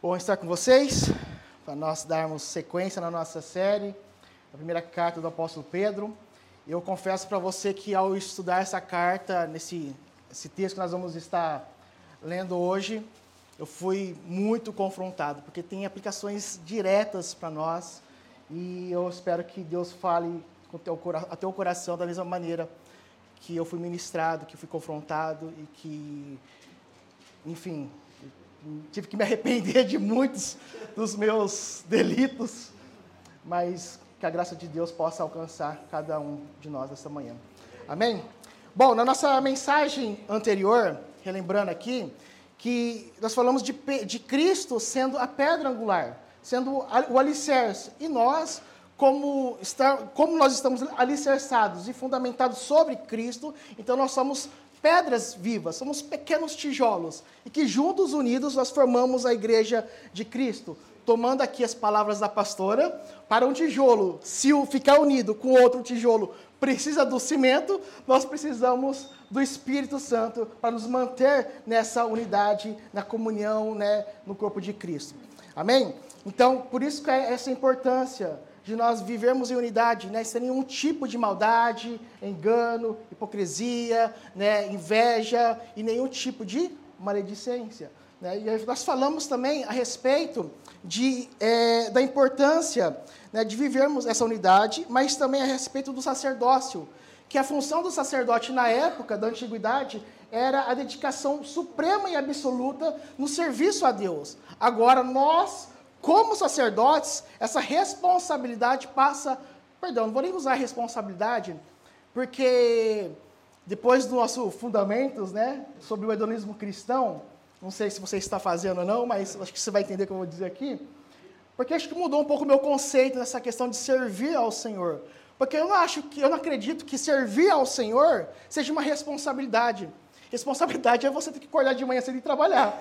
Bom estar com vocês, para nós darmos sequência na nossa série, a primeira carta do apóstolo Pedro. Eu confesso para você que ao estudar essa carta, esse texto que nós vamos estar lendo hoje, eu fui muito confrontado, porque tem aplicações diretas para nós, e eu espero que Deus fale ao teu coração da mesma maneira que eu fui ministrado, que fui confrontado e que, enfim, tive que me arrepender de muitos dos meus delitos, mas que a graça de Deus possa alcançar cada um de nós esta manhã. Amém? Bom, na nossa mensagem anterior, relembrando aqui, que nós falamos de Cristo sendo a pedra angular, sendo o alicerce, e nós, como nós estamos alicerçados e fundamentados sobre Cristo, então nós somos pedras vivas, somos pequenos tijolos, e que juntos, unidos, nós formamos a igreja de Cristo. Tomando aqui as palavras da pastora, para um tijolo, se ficar unido com outro tijolo, precisa do cimento, nós precisamos do Espírito Santo para nos manter nessa unidade, na comunhão, no corpo de Cristo. Amém? Então, por isso que é essa importância de nós vivermos em unidade, sem nenhum tipo de maldade, engano, hipocrisia, inveja e nenhum tipo de maledicência. E nós falamos também a respeito da importância de vivermos essa unidade, mas também a respeito do sacerdócio, que a função do sacerdote na época da antiguidade era a dedicação suprema e absoluta no serviço a Deus. Agora, nós, como sacerdotes, essa responsabilidade passa... Perdão, não vou nem usar responsabilidade, porque depois do nosso fundamentos, sobre o hedonismo cristão, não sei se você está fazendo ou não, mas acho que você vai entender o que eu vou dizer aqui, porque acho que mudou um pouco o meu conceito nessa questão de servir ao Senhor. Porque eu não acredito que servir ao Senhor seja uma responsabilidade. Responsabilidade é você ter que acordar de manhã cedo e trabalhar.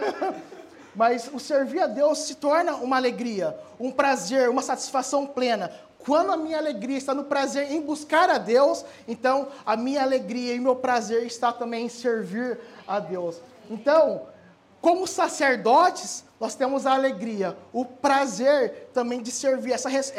Mas o servir a Deus se torna uma alegria, um prazer, uma satisfação plena. Quando a minha alegria está no prazer em buscar a Deus, então a minha alegria e o meu prazer está também em servir a Deus. Então, como sacerdotes, nós temos a alegria, o prazer também de servir.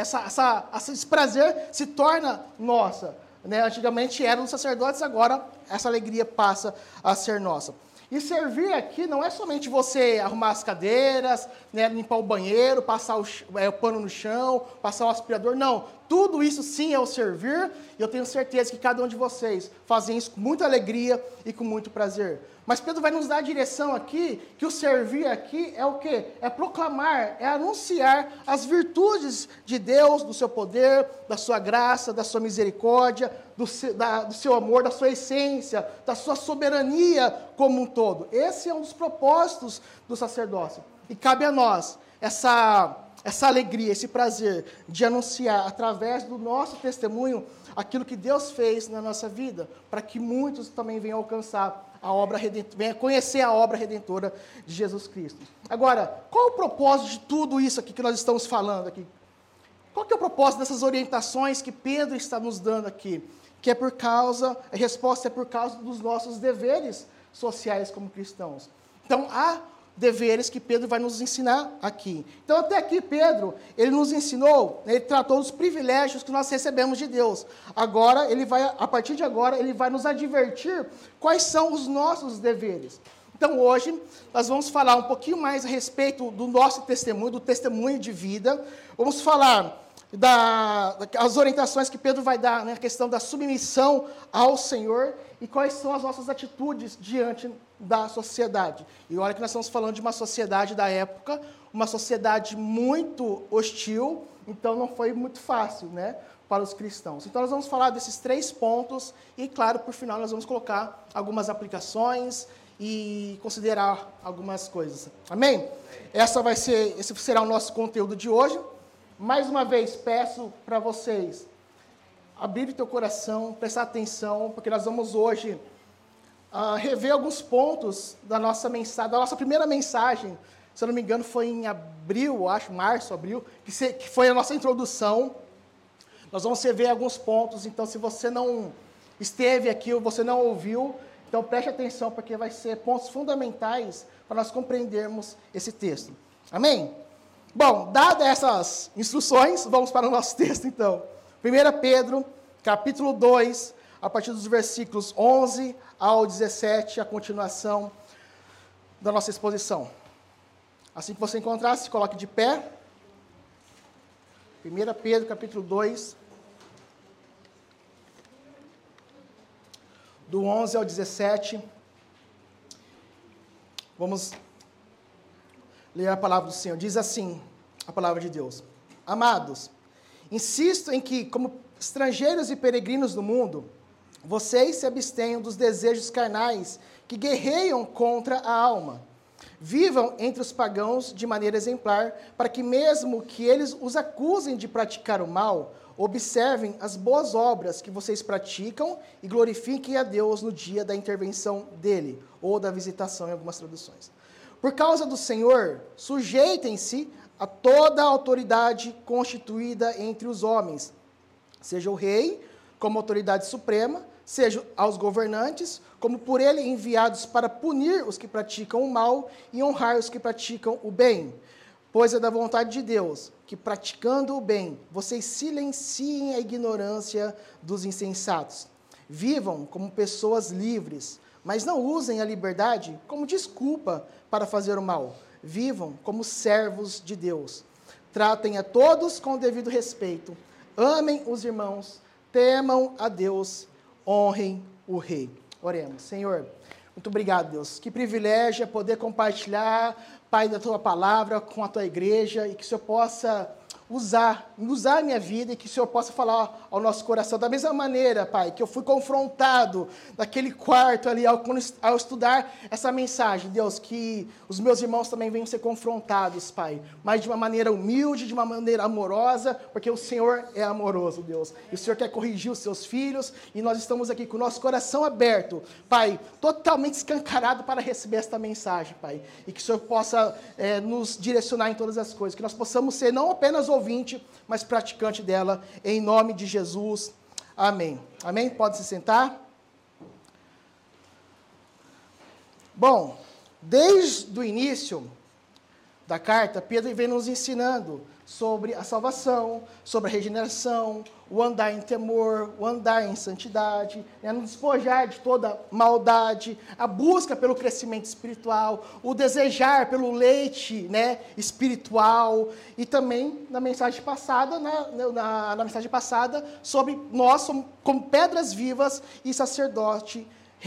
Esse prazer se torna nossa. Antigamente eram os sacerdotes, agora essa alegria passa a ser nossa. E servir aqui não é somente você arrumar as cadeiras, limpar o banheiro, passar o pano no chão, passar o aspirador. Não, tudo isso sim é o servir, e eu tenho certeza que cada um de vocês fazem isso com muita alegria e com muito prazer. Mas Pedro vai nos dar a direção aqui, que o servir aqui é o quê? É proclamar, é anunciar as virtudes de Deus, do seu poder, da sua graça, da sua misericórdia, do seu amor, da sua essência, da sua soberania como um todo. Esse é um dos propósitos do sacerdócio. E cabe a nós essa alegria, esse prazer de anunciar através do nosso testemunho aquilo que Deus fez na nossa vida, para que muitos também venham alcançar venha conhecer a obra redentora de Jesus Cristo. Agora, qual é o propósito de tudo isso aqui que nós estamos falando aqui? Qual que é o propósito dessas orientações que Pedro está nos dando aqui? Que a resposta é por causa dos nossos deveres sociais como cristãos. Então, há deveres que Pedro vai nos ensinar aqui. Então, até aqui, Pedro, ele nos ensinou, ele tratou dos privilégios que nós recebemos de Deus. Agora, a partir de agora, ele vai nos advertir quais são os nossos deveres. Então, hoje, nós vamos falar um pouquinho mais a respeito do nosso testemunho, do testemunho de vida. Vamos falar das orientações que Pedro vai dar na questão da submissão ao Senhor e quais são as nossas atitudes diante da sociedade. E olha que nós estamos falando de uma sociedade da época, uma sociedade muito hostil, então não foi muito fácil, para os cristãos. Então nós vamos falar desses 3 pontos e, claro, por final nós vamos colocar algumas aplicações e considerar algumas coisas. Amém? Esse será o nosso conteúdo de hoje. Mais uma vez, peço para vocês abrir o teu coração, prestar atenção, porque nós vamos hoje rever alguns pontos da nossa mensagem, da nossa primeira mensagem, se eu não me engano foi em abril, março, abril, que foi a nossa introdução. Nós vamos rever alguns pontos, então se você não esteve aqui ou você não ouviu, então preste atenção, porque vai ser pontos fundamentais para nós compreendermos esse texto. Amém? Bom, dadas essas instruções, vamos para o nosso texto então. 1 Pedro, capítulo 2, a partir dos versículos 11 ao 17, a continuação da nossa exposição. Assim que você encontrar, se coloque de pé. 1 Pedro, capítulo 2, do 11 ao 17. Vamos ler a palavra do Senhor. Diz assim a palavra de Deus: Amados, insisto em que, como estrangeiros e peregrinos no mundo, vocês se abstenham dos desejos carnais que guerreiam contra a alma. Vivam entre os pagãos de maneira exemplar, para que mesmo que eles os acusem de praticar o mal, observem as boas obras que vocês praticam e glorifiquem a Deus no dia da intervenção dele, ou da visitação em algumas traduções. Por causa do Senhor, sujeitem-se a toda a autoridade constituída entre os homens, seja o rei como autoridade suprema, seja aos governantes, como por ele enviados para punir os que praticam o mal e honrar os que praticam o bem. Pois é da vontade de Deus que, praticando o bem, vocês silenciem a ignorância dos insensatos. Vivam como pessoas livres, mas não usem a liberdade como desculpa para fazer o mal. Vivam como servos de Deus. Tratem a todos com o devido respeito. Amem os irmãos, temam a Deus, honrem o Rei. Oremos. Senhor, muito obrigado, Deus. Que privilégio é poder compartilhar, Pai, da Tua palavra com a Tua igreja e que o Senhor possa usar a minha vida e que o Senhor possa falar ao nosso coração. Da mesma maneira, Pai, que eu fui confrontado naquele quarto ali ao estudar essa mensagem, Deus, que os meus irmãos também venham ser confrontados, Pai, mas de uma maneira humilde, de uma maneira amorosa, porque o Senhor é amoroso, Deus. E o Senhor quer corrigir os seus filhos e nós estamos aqui com o nosso coração aberto, Pai, totalmente escancarado para receber esta mensagem, Pai. E que o Senhor possa nos direcionar em todas as coisas, que nós possamos ser não apenas ouvinte, mas praticante dela, em nome de Jesus. Amém. Amém? Pode se sentar. Bom, desde o início da carta, Pedro vem nos ensinando sobre a salvação, sobre a regeneração, o andar em temor, o andar em santidade, nos despojar de toda maldade, a busca pelo crescimento espiritual, o desejar pelo leite, espiritual, e também na mensagem passada, na mensagem passada, sobre nós somos como pedras vivas e sacerdotes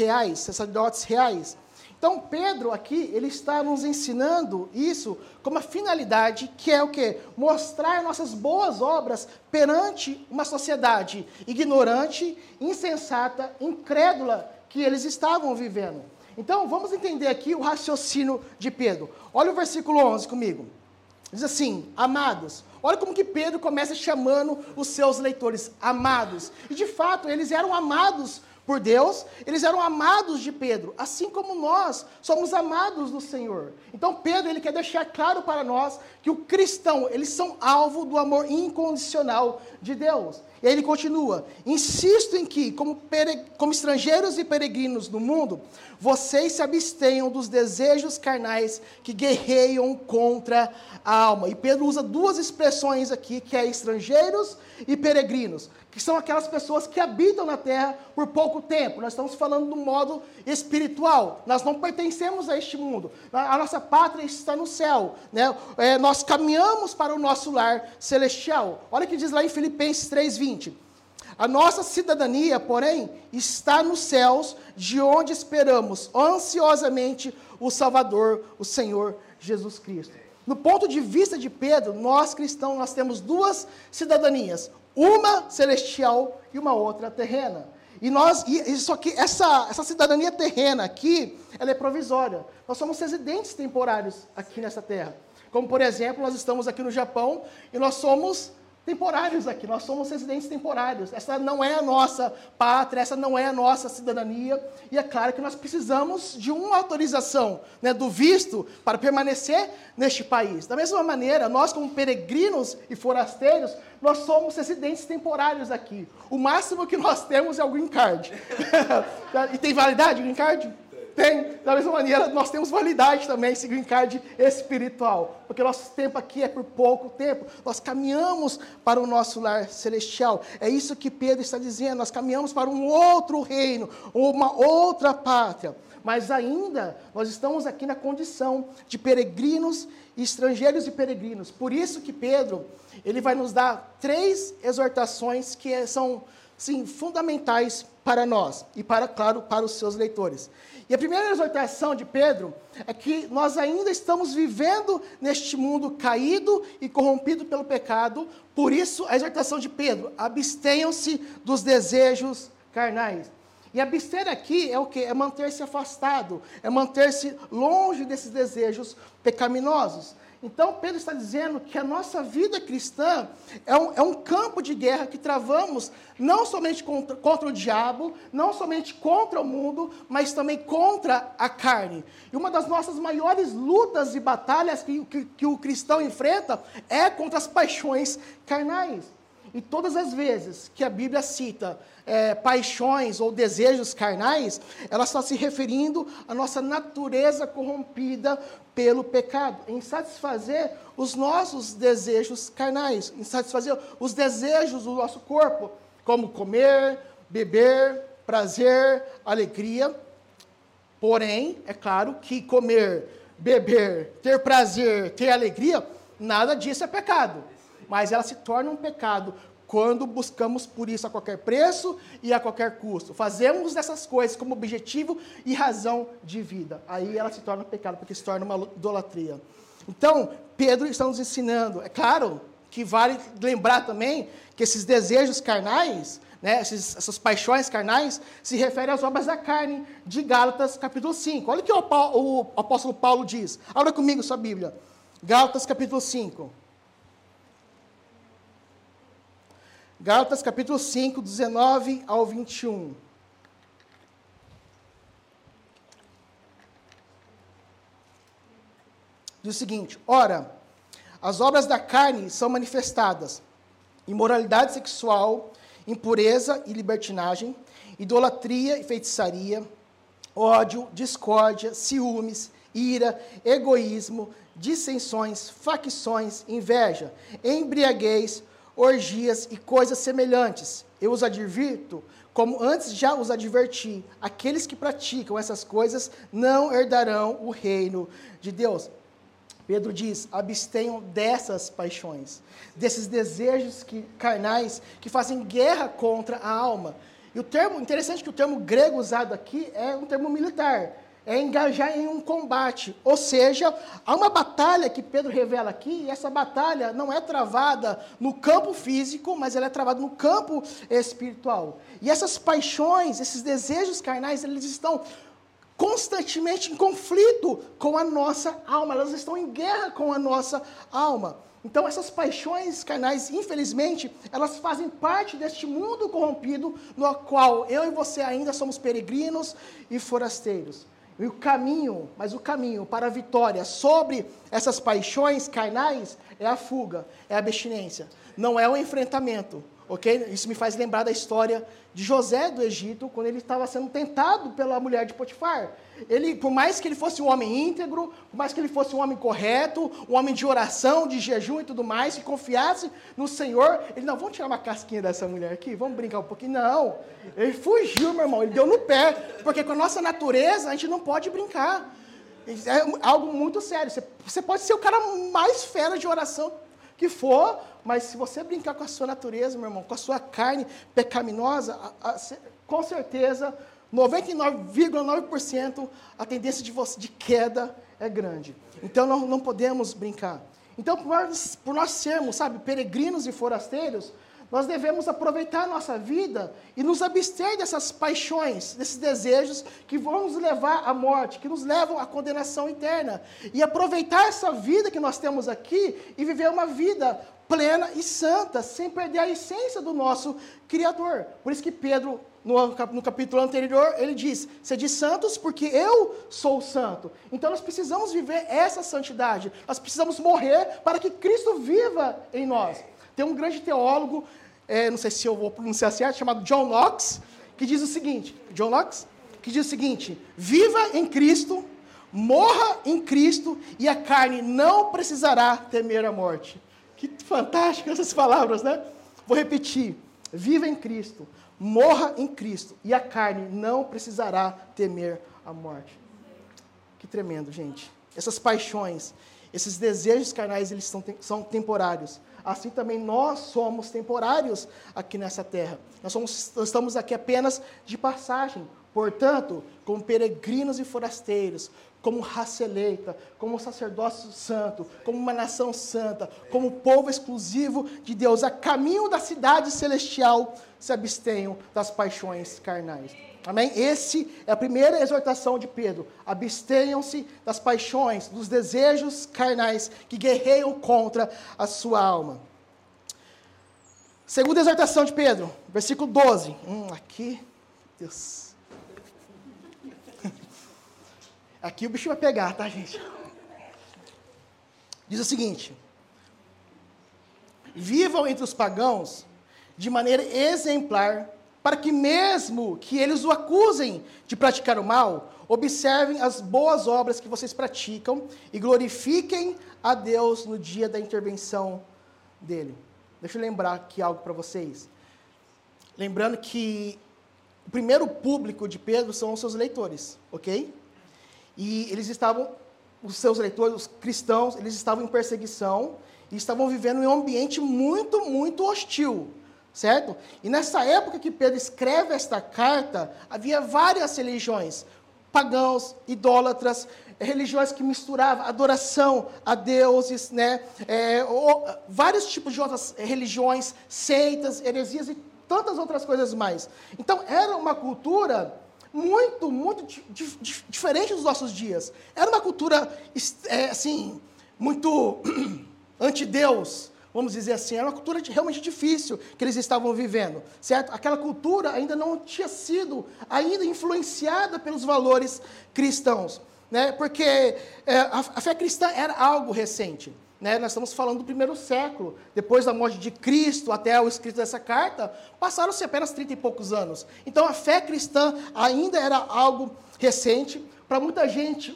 reais. Então, Pedro aqui, ele está nos ensinando isso como a finalidade, que é o quê? Mostrar nossas boas obras perante uma sociedade ignorante, insensata, incrédula que eles estavam vivendo. Então, vamos entender aqui o raciocínio de Pedro. Olha o versículo 11 comigo. Diz assim: Amados. Olha como que Pedro começa chamando os seus leitores, amados. E, de fato, eles eram amados por Deus, eles eram amados de Pedro, assim como nós somos amados do Senhor. Então Pedro, ele quer deixar claro para nós que o cristão, eles são alvo do amor incondicional de Deus. E aí ele continua: Insisto em que, como estrangeiros e peregrinos no mundo, vocês se abstenham dos desejos carnais que guerreiam contra a alma. E Pedro usa duas expressões aqui, que é estrangeiros e peregrinos, que são aquelas pessoas que habitam na terra por pouco tempo. Nós estamos falando do modo espiritual. Nós não pertencemos a este mundo. A nossa pátria está no céu. Nós caminhamos para o nosso lar celestial. Olha o que diz lá em Filipenses 3:20. A nossa cidadania, porém, está nos céus, de onde esperamos ansiosamente o Salvador, o Senhor Jesus Cristo. No ponto de vista de Pedro, nós cristãos, nós temos duas cidadanias, uma celestial e uma outra terrena. Só que essa cidadania terrena aqui, ela é provisória. Nós somos residentes temporários aqui nessa terra. Como, por exemplo, nós estamos aqui no Japão e nós somos temporários aqui, nós somos residentes temporários. Essa não é a nossa pátria, essa não é a nossa cidadania. E é claro que nós precisamos de uma autorização, do visto para permanecer neste país. Da mesma maneira, nós como peregrinos e forasteiros, nós somos residentes temporários aqui. O máximo que nós temos é o green card. E tem validade o green card? Tem, da mesma maneira, nós temos validade também, esse green card espiritual, porque nosso tempo aqui é por pouco tempo, nós caminhamos para o nosso lar celestial, é isso que Pedro está dizendo, nós caminhamos para um outro reino, uma outra pátria, mas ainda nós estamos aqui na condição de peregrinos, estrangeiros e peregrinos, por isso que Pedro, ele vai nos dar 3 exortações que são, sim, fundamentais para nós e para, claro, para os seus leitores. E a primeira exortação de Pedro é que nós ainda estamos vivendo neste mundo caído e corrompido pelo pecado, por isso a exortação de Pedro, abstenham-se dos desejos carnais. E abster aqui é o quê? É manter-se afastado, é manter-se longe desses desejos pecaminosos. Então, Pedro está dizendo que a nossa vida cristã é um campo de guerra que travamos não somente contra o diabo, não somente contra o mundo, mas também contra a carne. E uma das nossas maiores lutas e batalhas que o cristão enfrenta é contra as paixões carnais. E todas as vezes que a Bíblia cita paixões ou desejos carnais, ela está se referindo à nossa natureza corrompida pelo pecado, em satisfazer os nossos desejos carnais, em satisfazer os desejos do nosso corpo, como comer, beber, prazer, alegria. Porém, é claro que comer, beber, ter prazer, ter alegria, nada disso é pecado. Mas ela se torna um pecado quando buscamos por isso a qualquer preço e a qualquer custo. Fazemos dessas coisas como objetivo e razão de vida. Aí ela se torna um pecado, porque se torna uma idolatria. Então, Pedro está nos ensinando. É claro que vale lembrar também que esses desejos carnais, né, essas paixões carnais, se referem às obras da carne, de Gálatas capítulo 5. Olha o que o apóstolo Paulo diz. Abra comigo sua Bíblia. Gálatas capítulo 5. Gálatas capítulo 5, 19 ao 21. Diz o seguinte: ora, as obras da carne são manifestadas: imoralidade sexual, impureza e libertinagem, idolatria e feitiçaria, ódio, discórdia, ciúmes, ira, egoísmo, dissensões, facções, inveja, embriaguez, orgias e coisas semelhantes. Eu os advirto, como antes já os adverti, aqueles que praticam essas coisas não herdarão o reino de Deus. Pedro diz, abstenham dessas paixões, desses desejos carnais que fazem guerra contra a alma. E o termo, interessante que o termo grego usado aqui é um termo militar, é engajar em um combate, ou seja, há uma batalha que Pedro revela aqui, e essa batalha não é travada no campo físico, mas ela é travada no campo espiritual. E essas paixões, esses desejos carnais, eles estão constantemente em conflito com a nossa alma, elas estão em guerra com a nossa alma. Então essas paixões carnais, infelizmente, elas fazem parte deste mundo corrompido, no qual eu e você ainda somos peregrinos e forasteiros. E o caminho para a vitória sobre essas paixões carnais é a fuga, é a abstinência. Não é o enfrentamento, ok? Isso me faz lembrar da história de José do Egito, quando ele estava sendo tentado pela mulher de Potifar. Ele, por mais que ele fosse um homem íntegro, por mais que ele fosse um homem correto, um homem de oração, de jejum e tudo mais, que confiasse no Senhor, ele, não, vamos tirar uma casquinha dessa mulher aqui, vamos brincar um pouquinho. Não, ele fugiu, meu irmão, ele deu no pé, porque com a nossa natureza a gente não pode brincar. É algo muito sério. Você pode ser o cara mais fera de oração que for, mas se você brincar com a sua natureza, meu irmão, com a sua carne pecaminosa, com certeza 99,9% a tendência de queda é grande. Então, não podemos brincar. Então, por nós sermos, peregrinos e forasteiros, nós devemos aproveitar a nossa vida e nos abster dessas paixões, desses desejos que vão nos levar à morte, que nos levam à condenação eterna. E aproveitar essa vida que nós temos aqui e viver uma vida plena e santa, sem perder a essência do nosso Criador. Por isso que Pedro, no capítulo anterior, ele diz, sede santos porque eu sou santo. Então nós precisamos viver essa santidade, nós precisamos morrer para que Cristo viva em nós. Tem um grande teólogo, não sei se eu vou pronunciar certo, chamado John Knox, que diz o seguinte, John Knox, que diz o seguinte: viva em Cristo, morra em Cristo, e a carne não precisará temer a morte. Que fantásticas essas palavras, né? Vou repetir: viva em Cristo, morra em Cristo, e a carne não precisará temer a morte. Que tremendo, gente. Essas paixões, esses desejos carnais, eles são temporários. Assim também nós somos temporários aqui nessa terra. Nós estamos aqui apenas de passagem. Portanto, como peregrinos e forasteiros, como raça eleita, como sacerdócio santo, como uma nação santa, como povo exclusivo de Deus, a caminho da cidade celestial, se abstenham das paixões carnais. Amém? Esse é a primeira exortação de Pedro. Abstenham-se das paixões, dos desejos carnais que guerreiam contra a sua alma. Segunda exortação de Pedro, versículo 12. Aqui, Deus. Aqui o bicho vai pegar, tá, gente? Diz o seguinte: vivam entre os pagãos de maneira exemplar, para que mesmo que eles o acusem de praticar o mal, observem as boas obras que vocês praticam e glorifiquem a Deus no dia da intervenção dele. Deixa eu lembrar aqui algo para vocês. Lembrando que o primeiro público de Pedro são os seus leitores, ok? E eles estavam, os seus leitores, os cristãos, eles estavam em perseguição e estavam vivendo em um ambiente muito, muito hostil, certo? E nessa época que Pedro escreve esta carta, havia várias religiões, pagãos, idólatras, religiões que misturavam adoração a deuses, né? Vários tipos de outras religiões, seitas, heresias e tantas outras coisas mais. Então, era uma cultura muito, muito diferente dos nossos dias. Era uma cultura, assim, muito anti-Deus, vamos dizer assim. Era uma cultura realmente difícil que eles estavam vivendo, certo? Aquela cultura ainda não tinha sido ainda influenciada pelos valores cristãos, né? Porque a fé cristã era algo recente. Né? Nós estamos falando do primeiro século, depois da morte de Cristo até o escrito dessa carta, passaram-se apenas 30 e poucos anos. Então a fé cristã ainda era algo recente, para muita gente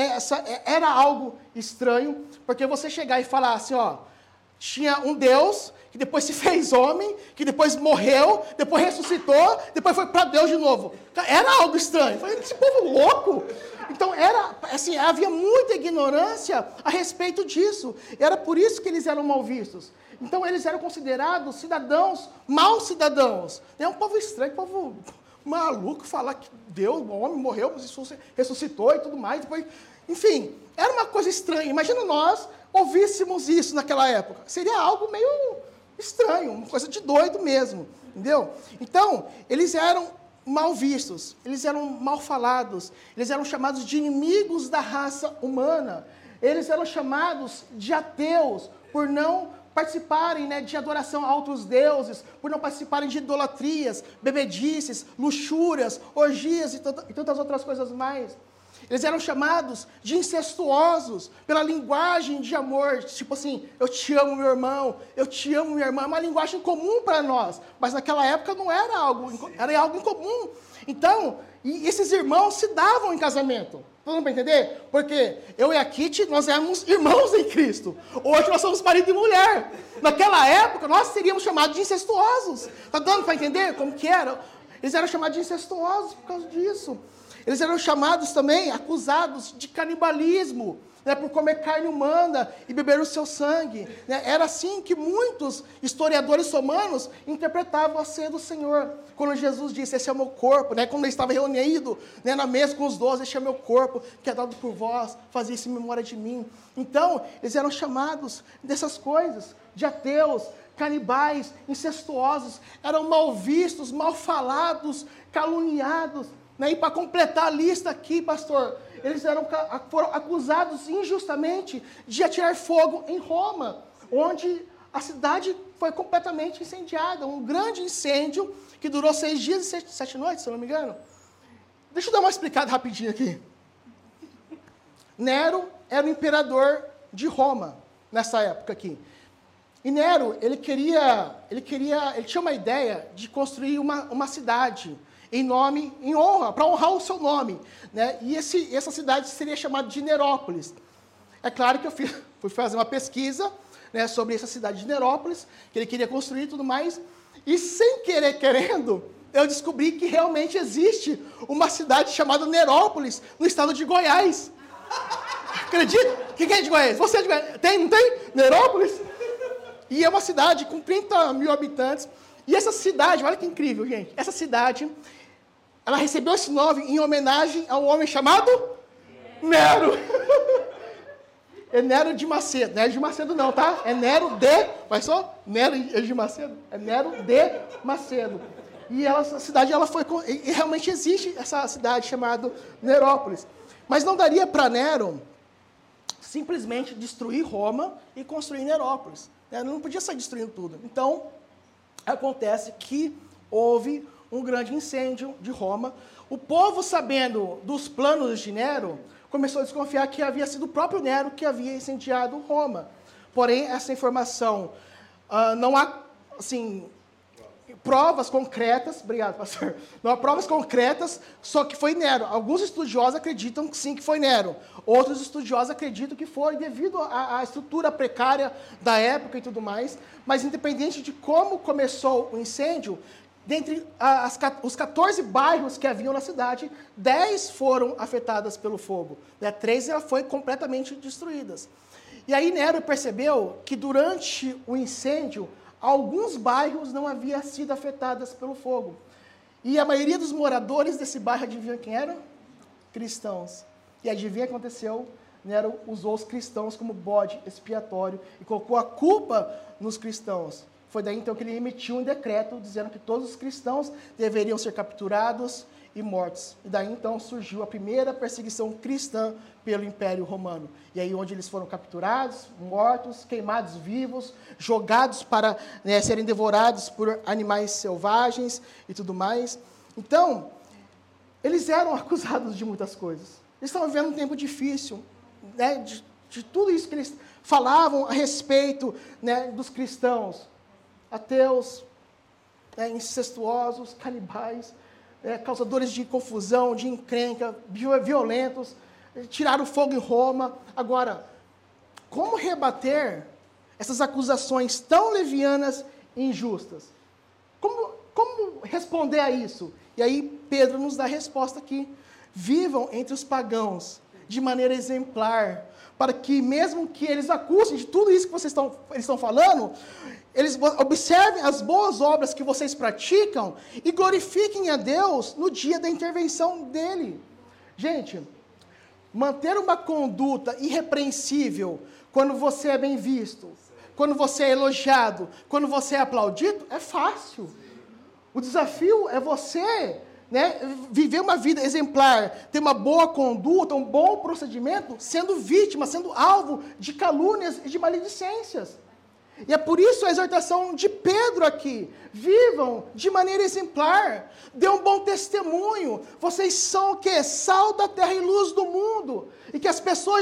era algo estranho, porque você chegar e falar assim, ó, tinha um Deus que depois se fez homem, que depois morreu, depois ressuscitou, depois foi para Deus de novo. Era algo estranho. Falei, esse povo louco. Então, assim, havia muita ignorância a respeito disso. Era por isso que eles eram mal vistos. Então, eles eram considerados cidadãos, maus cidadãos. É um povo estranho, um povo maluco, falar que Deus, o homem morreu, ressuscitou e tudo mais. Depois, enfim, era uma coisa estranha. Imagina nós ouvíssemos isso naquela época. Seria algo meio estranho, uma coisa de doido mesmo, entendeu? Então, eles eram mal vistos, eles eram mal falados, eles eram chamados de inimigos da raça humana, eles eram chamados de ateus por não participarem, né, de adoração a outros deuses, por não participarem de idolatrias, bebedices, luxúrias, orgias e tantas outras coisas mais. Eles eram chamados de incestuosos pela linguagem de amor, tipo assim, eu te amo, meu irmão, eu te amo, minha irmã. É uma linguagem comum para nós, mas naquela época não era algo, era algo incomum. Então, e esses irmãos se davam em casamento. Todo mundo para entender? Porque eu e a Kitty, nós éramos irmãos em Cristo. Hoje nós somos marido e mulher. Naquela época, nós seríamos chamados de incestuosos. Está dando para entender como que era? Eles eram chamados de incestuosos por causa disso. Eles eram chamados também, acusados de canibalismo, né, por comer carne humana e beber o seu sangue. Né? Era assim que muitos historiadores romanos interpretavam a ceia do Senhor. Quando Jesus disse, esse é o meu corpo, né, quando ele estava reunido, né, na mesa com os 12, esse é o meu corpo, que é dado por vós, fazia isso em memória de mim. Então, eles eram chamados dessas coisas, de ateus, canibais, incestuosos, eram mal vistos, mal falados, caluniados. Né? E para completar a lista aqui, pastor, eles foram acusados injustamente de atirar fogo em Roma, onde a cidade foi completamente incendiada. Um grande incêndio que durou 6 dias e 7 noites, se eu não me engano. Deixa eu dar uma explicada rapidinho aqui. Nero era o imperador de Roma, nessa época aqui. E Nero, ele tinha uma ideia de construir uma cidade em honra, para honrar o seu nome, né? E essa cidade seria chamada de Nerópolis. É claro que eu fui fazer uma pesquisa, né, sobre essa cidade de Nerópolis, que ele queria construir e tudo mais, e sem querer, querendo, eu descobri que realmente existe uma cidade chamada Nerópolis, no estado de Goiás. Acredita? Quem é de Goiás? Você é de Goiás? Tem, não tem? Nerópolis? E é uma cidade com 30 mil habitantes. E essa cidade, olha que incrível, gente. Essa cidade, ela recebeu esse nome em homenagem a um homem chamado Nero. É Nero de Macedo. Não é de Macedo não, tá? É Nero de... Mas só Nero de Macedo? É Nero de Macedo. E essa cidade, ela foi... E realmente existe essa cidade chamada Nerópolis. Mas não daria para Nero simplesmente destruir Roma e construir Nerópolis. Ele não podia sair destruindo tudo. Então, acontece que houve um grande incêndio de Roma. O povo, sabendo dos planos de Nero, começou a desconfiar que havia sido o próprio Nero que havia incendiado Roma. Porém, essa informação, não há, assim, provas concretas, obrigado, pastor, não há provas concretas, só que foi Nero. Alguns estudiosos acreditam que sim, que foi Nero. Outros estudiosos acreditam que foi devido à estrutura precária da época e tudo mais. Mas, independente de como começou o incêndio, dentre os 14 bairros que haviam na cidade, 10 foram afetadas pelo fogo. 3 foram completamente destruídas. E aí Nero percebeu que durante o incêndio, alguns bairros não haviam sido afetados pelo fogo. E a maioria dos moradores desse bairro, adivinha quem eram? Cristãos. E adivinha o que aconteceu? Nero usou os cristãos como bode expiatório e colocou a culpa nos cristãos. Foi daí então que ele emitiu um decreto dizendo que todos os cristãos deveriam ser capturados e mortos. E daí então surgiu a primeira perseguição cristã pelo Império Romano. E aí onde eles foram capturados, mortos, queimados vivos, jogados para serem devorados por animais selvagens e tudo mais. Então, eles eram acusados de muitas coisas. Eles estavam vivendo um tempo difícil, né, de tudo isso que eles falavam a respeito, né, dos cristãos. Ateus, incestuosos, canibais, causadores de confusão, de encrenca, violentos, tiraram fogo em Roma. Agora, como rebater essas acusações tão levianas e injustas? Como responder a isso? E aí Pedro nos dá a resposta aqui. Vivam entre os pagãos de maneira exemplar, para que mesmo que eles acusem de tudo isso que eles estão falando, eles observem as boas obras que vocês praticam e glorifiquem a Deus no dia da intervenção dele. Gente, manter uma conduta irrepreensível quando você é bem visto, quando você é elogiado, quando você é aplaudido, é fácil. O desafio é você, viver uma vida exemplar, ter uma boa conduta, um bom procedimento, sendo vítima, sendo alvo de calúnias e de maledicências. E é por isso a exortação de Pedro aqui. Vivam de maneira exemplar. Dê um bom testemunho. Vocês são o quê? Sal da terra e luz do mundo. E que as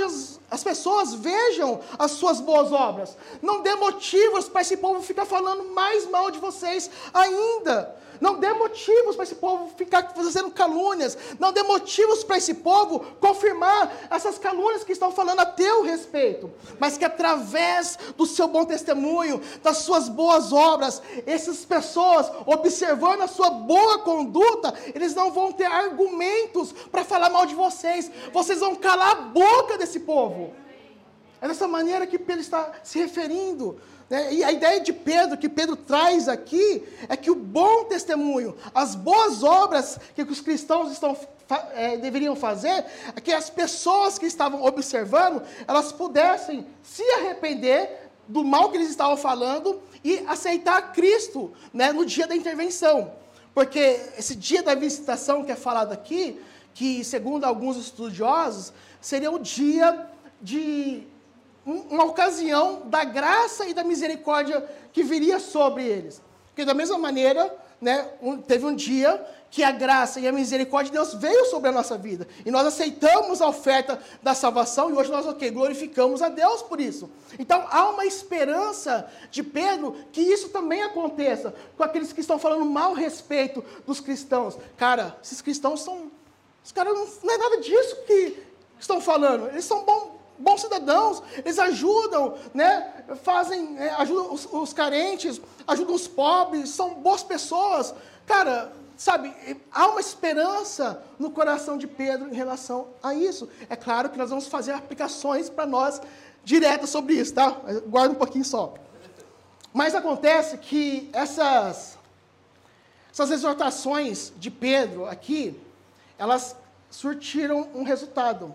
pessoas vejam as suas boas obras. Não dê motivos para esse povo ficar falando mais mal de vocês ainda. Não dê motivos para esse povo ficar fazendo calúnias. Não dê motivos para esse povo confirmar essas calúnias que estão falando a teu respeito. Mas que através do seu bom testemunho, das suas boas obras, essas pessoas, observando a sua boa conduta, eles não vão ter argumentos para falar mal de vocês. Vocês vão calar a boca desse povo. É dessa maneira que Pedro está se referindo. E a ideia de Pedro, que Pedro traz aqui, é que o bom testemunho, as boas obras que os cristãos deveriam fazer, é que as pessoas que estavam observando, elas pudessem se arrepender do mal que eles estavam falando e aceitar Cristo, no dia da intervenção. Porque esse dia da visitação que é falado aqui, que segundo alguns estudiosos, seria o dia de uma ocasião da graça e da misericórdia que viria sobre eles. Porque da mesma maneira, né, teve um dia que a graça e a misericórdia de Deus veio sobre a nossa vida. E nós aceitamos a oferta da salvação e hoje nós, glorificamos a Deus por isso. Então, há uma esperança de Pedro que isso também aconteça com aqueles que estão falando mal a respeito dos cristãos. Cara, esses cristãos são... Os caras não é nada disso que estão falando. Eles são bons cidadãos, eles ajudam, né? Ajudam os carentes, ajudam os pobres, são boas pessoas. Cara... Sabe, há uma esperança no coração de Pedro em relação a isso. É claro que nós vamos fazer aplicações para nós diretas sobre isso, tá? Guarda um pouquinho só. Mas acontece que essas exortações de Pedro aqui, elas surtiram um resultado.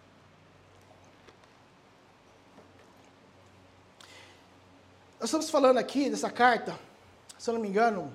Nós estamos falando aqui dessa carta, se eu não me engano,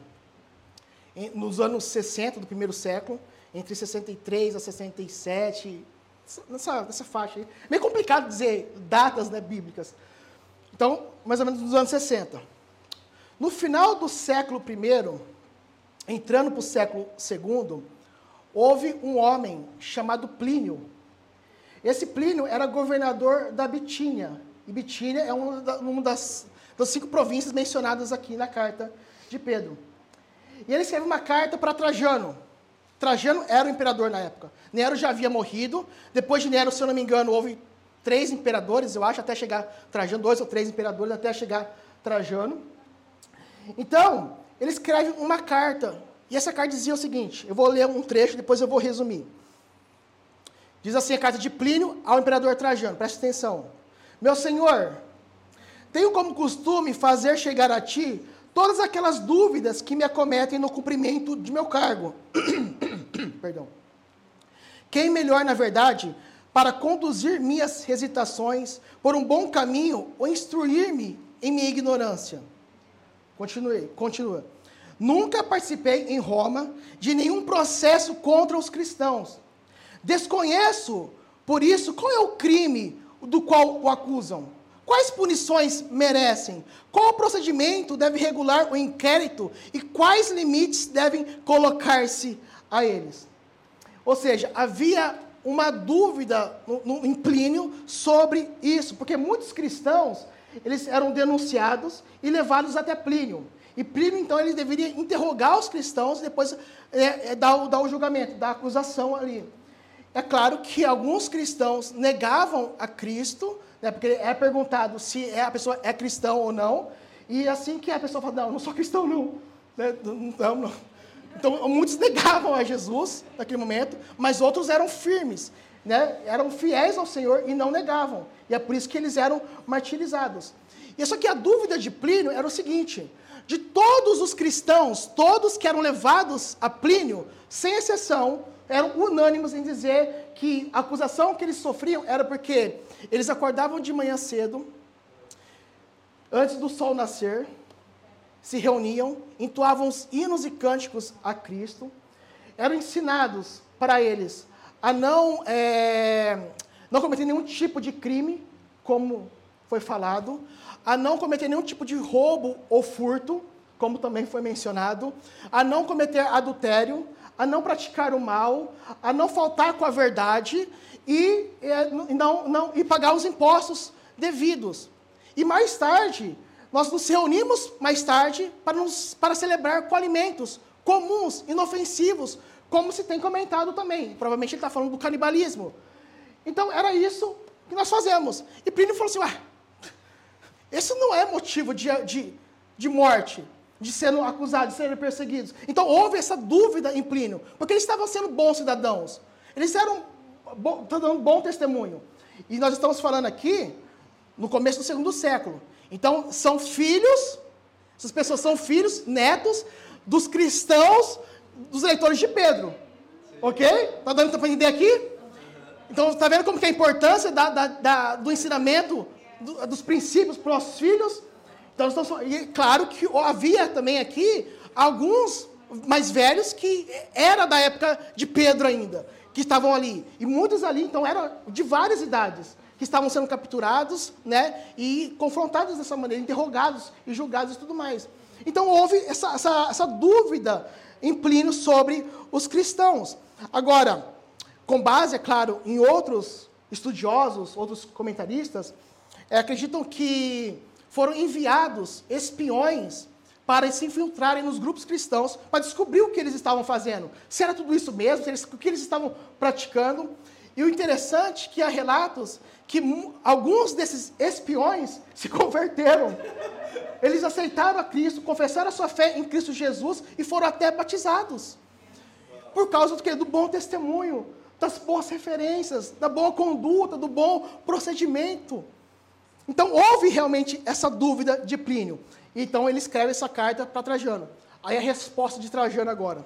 nos anos 60 do primeiro século, entre 63 a 67, nessa faixa aí. Meio complicado dizer datas, né, bíblicas. Então, mais ou menos nos anos 60. No final do século I, entrando para o século II, houve um homem chamado Plínio. Esse Plínio era governador da Bitínia. E Bitínia é uma das 5 províncias mencionadas aqui na carta de Pedro. E ele escreve uma carta para Trajano. Trajano era o imperador na época. Nero já havia morrido. Depois de Nero, se eu não me engano, houve 3 imperadores, eu acho, até chegar Trajano, 2 ou 3 imperadores, até chegar Trajano. Então, ele escreve uma carta. E essa carta dizia o seguinte, eu vou ler um trecho, depois eu vou resumir. Diz assim a carta de Plínio ao imperador Trajano, preste atenção. Meu senhor, tenho como costume fazer chegar a ti todas aquelas dúvidas que me acometem no cumprimento de meu cargo. Perdão. Quem melhor, na verdade, para conduzir minhas hesitações por um bom caminho ou instruir-me em minha ignorância? Continua. Nunca participei em Roma de nenhum processo contra os cristãos. Desconheço, por isso, qual é o crime do qual o acusam. Quais punições merecem? Qual procedimento deve regular o inquérito? E quais limites devem colocar-se a eles? Ou seja, havia uma dúvida em Plínio sobre isso, porque muitos cristãos, eles eram denunciados e levados até Plínio. E Plínio, então, ele deveria interrogar os cristãos e depois dar o julgamento, dar a acusação ali. É claro que alguns cristãos negavam a Cristo, né, porque é perguntado se a pessoa é cristão ou não, e assim que a pessoa fala, não sou cristão não. Né, não. Então, muitos negavam a Jesus naquele momento, mas outros eram firmes, né, eram fiéis ao Senhor e não negavam. E é por isso que eles eram martirizados. E só que a dúvida de Plínio era o seguinte, de todos os cristãos, todos que eram levados a Plínio, sem exceção, eram unânimes em dizer que a acusação que eles sofriam era porque eles acordavam de manhã cedo, antes do sol nascer, se reuniam, entoavam os hinos e cânticos a Cristo, eram ensinados para eles a não cometer nenhum tipo de crime, como foi falado, a não cometer nenhum tipo de roubo ou furto, como também foi mencionado, a não cometer adultério, a não praticar o mal, a não faltar com a verdade e pagar os impostos devidos. E mais tarde, nós nos reunimos mais tarde para celebrar com alimentos comuns, inofensivos, como se tem comentado também. Provavelmente ele está falando do canibalismo. Então, era isso que nós fazemos. E Plínio falou assim, esse não é motivo de morte, de serem acusados, de serem perseguidos. Então, houve essa dúvida em Plínio, porque eles estavam sendo bons cidadãos. Eles estão dando bom testemunho. E nós estamos falando aqui, no começo do segundo século. Então, são filhos, essas pessoas são filhos, netos, dos cristãos, dos leitores de Pedro. Ok? Está dando para entender aqui? Então, está vendo como que é a importância do ensinamento, dos princípios para os filhos? Então, e claro que havia também aqui alguns mais velhos que era da época de Pedro ainda, que estavam ali. E muitos ali, então, eram de várias idades, que estavam sendo capturados, né, e confrontados dessa maneira, interrogados e julgados e tudo mais. Então houve essa dúvida em Plínio sobre os cristãos. Agora, com base, é claro, em outros estudiosos, outros comentaristas, acreditam que foram enviados espiões para se infiltrarem nos grupos cristãos, para descobrir o que eles estavam fazendo. Se era tudo isso mesmo, o que eles estavam praticando. E o interessante é que há relatos que alguns desses espiões se converteram. Eles aceitaram a Cristo, confessaram a sua fé em Cristo Jesus e foram até batizados. Por causa do quê? Do bom testemunho, das boas referências, da boa conduta, do bom procedimento. Então, houve realmente essa dúvida de Plínio. Então, ele escreve essa carta para Trajano. Aí a resposta de Trajano agora.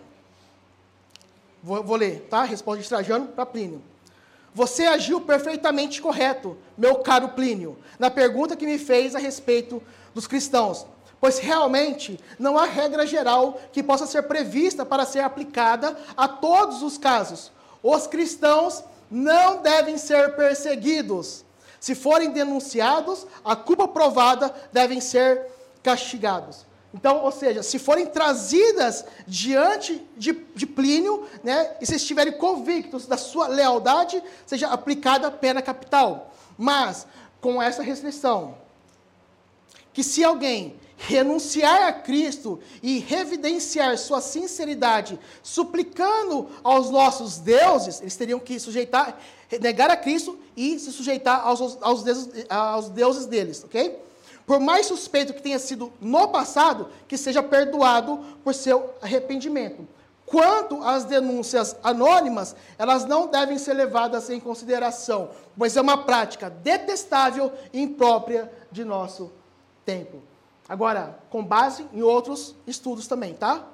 Vou ler, tá? A resposta de Trajano para Plínio. Você agiu perfeitamente correto, meu caro Plínio, na pergunta que me fez a respeito dos cristãos, pois realmente não há regra geral que possa ser prevista para ser aplicada a todos os casos. Os cristãos não devem ser perseguidos. Se forem denunciados, a culpa provada devem ser castigados. Então, ou seja, se forem trazidas diante de Plínio, né, e se estiverem convictos da sua lealdade, seja aplicada a pena capital. Mas, com essa restrição, que se alguém renunciar a Cristo e revidenciar sua sinceridade, suplicando aos nossos deuses, eles teriam que negar a Cristo e se sujeitar aos deuses deles, ok? Por mais suspeito que tenha sido no passado, que seja perdoado por seu arrependimento. Quanto às denúncias anônimas, elas não devem ser levadas em consideração, pois é uma prática detestável e imprópria de nosso tempo. Agora, com base em outros estudos também, tá?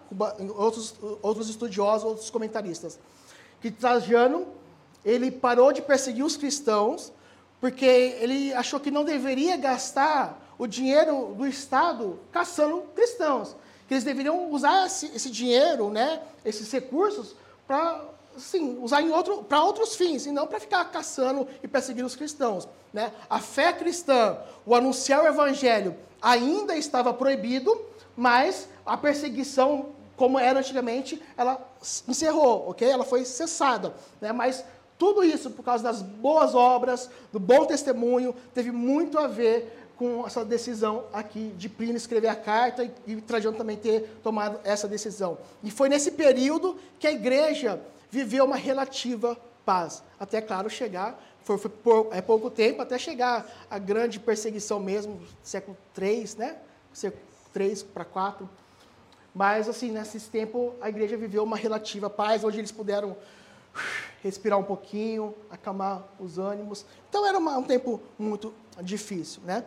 Outros estudiosos, outros comentaristas. Que Trajano, ele parou de perseguir os cristãos, porque ele achou que não deveria gastar o dinheiro do Estado caçando cristãos. Que eles deveriam usar esse dinheiro, né, esses recursos, para usar para outros fins, e não para ficar caçando e perseguindo os cristãos. Né? A fé cristã, o anunciar o evangelho, ainda estava proibido, mas a perseguição, como era antigamente, ela encerrou, ok? Ela foi cessada. Né? Mas tudo isso, por causa das boas obras, do bom testemunho, teve muito a ver com essa decisão aqui de Plínio escrever a carta e Trajano também ter tomado essa decisão. E foi nesse período que a igreja viveu uma relativa paz. Até, claro, chegar, foi pouco tempo, até chegar a grande perseguição mesmo, século III, né? Século III para IV. Mas, assim, nesse tempo, a igreja viveu uma relativa paz, onde eles puderam respirar um pouquinho, acalmar os ânimos. Então, era um tempo muito difícil, né?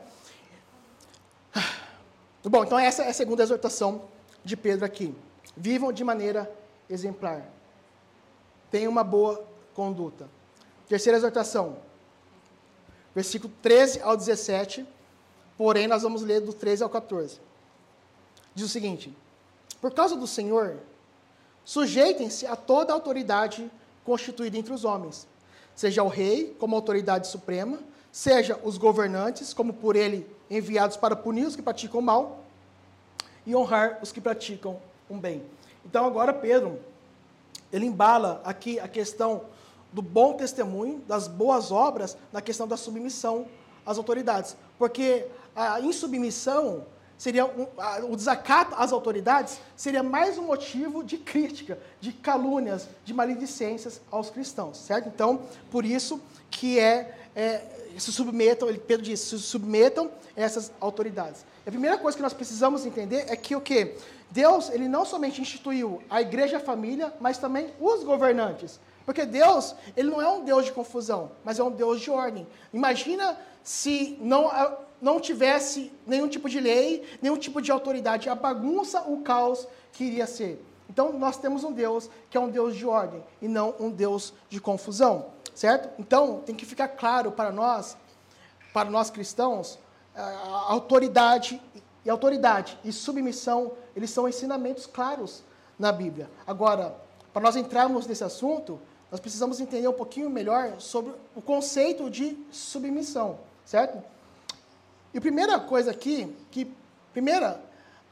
Bom, então essa é a segunda exortação de Pedro aqui. Vivam de maneira exemplar. Tenham uma boa conduta. Terceira exortação. Versículo 13 ao 17. Porém, nós vamos ler do 13 ao 14. Diz o seguinte: por causa do Senhor, sujeitem-se a toda a autoridade constituída entre os homens, seja o rei como autoridade suprema, seja os governantes como por ele enviados para punir os que praticam o mal e honrar os que praticam o bem. Então agora Pedro, ele embala aqui a questão do bom testemunho, das boas obras, na questão da submissão às autoridades. Porque a insubmissão seria o desacato às autoridades seria mais um motivo de crítica, de calúnias, de maledicências aos cristãos, certo? Então, por isso que se submetam, Pedro diz, se submetam a essas autoridades. A primeira coisa que nós precisamos entender é que o quê? Deus, ele não somente instituiu a igreja e a família, mas também os governantes. Porque Deus, ele não é um Deus de confusão, mas é um Deus de ordem. Imagina se não tivesse nenhum tipo de lei, nenhum tipo de autoridade, a bagunça, o caos que iria ser. Então, nós temos um Deus que é um Deus de ordem e não um Deus de confusão, certo? Então, tem que ficar claro para nós cristãos, a autoridade e submissão, eles são ensinamentos claros na Bíblia. Agora, para nós entrarmos nesse assunto, nós precisamos entender um pouquinho melhor sobre o conceito de submissão, certo? E a primeira coisa aqui,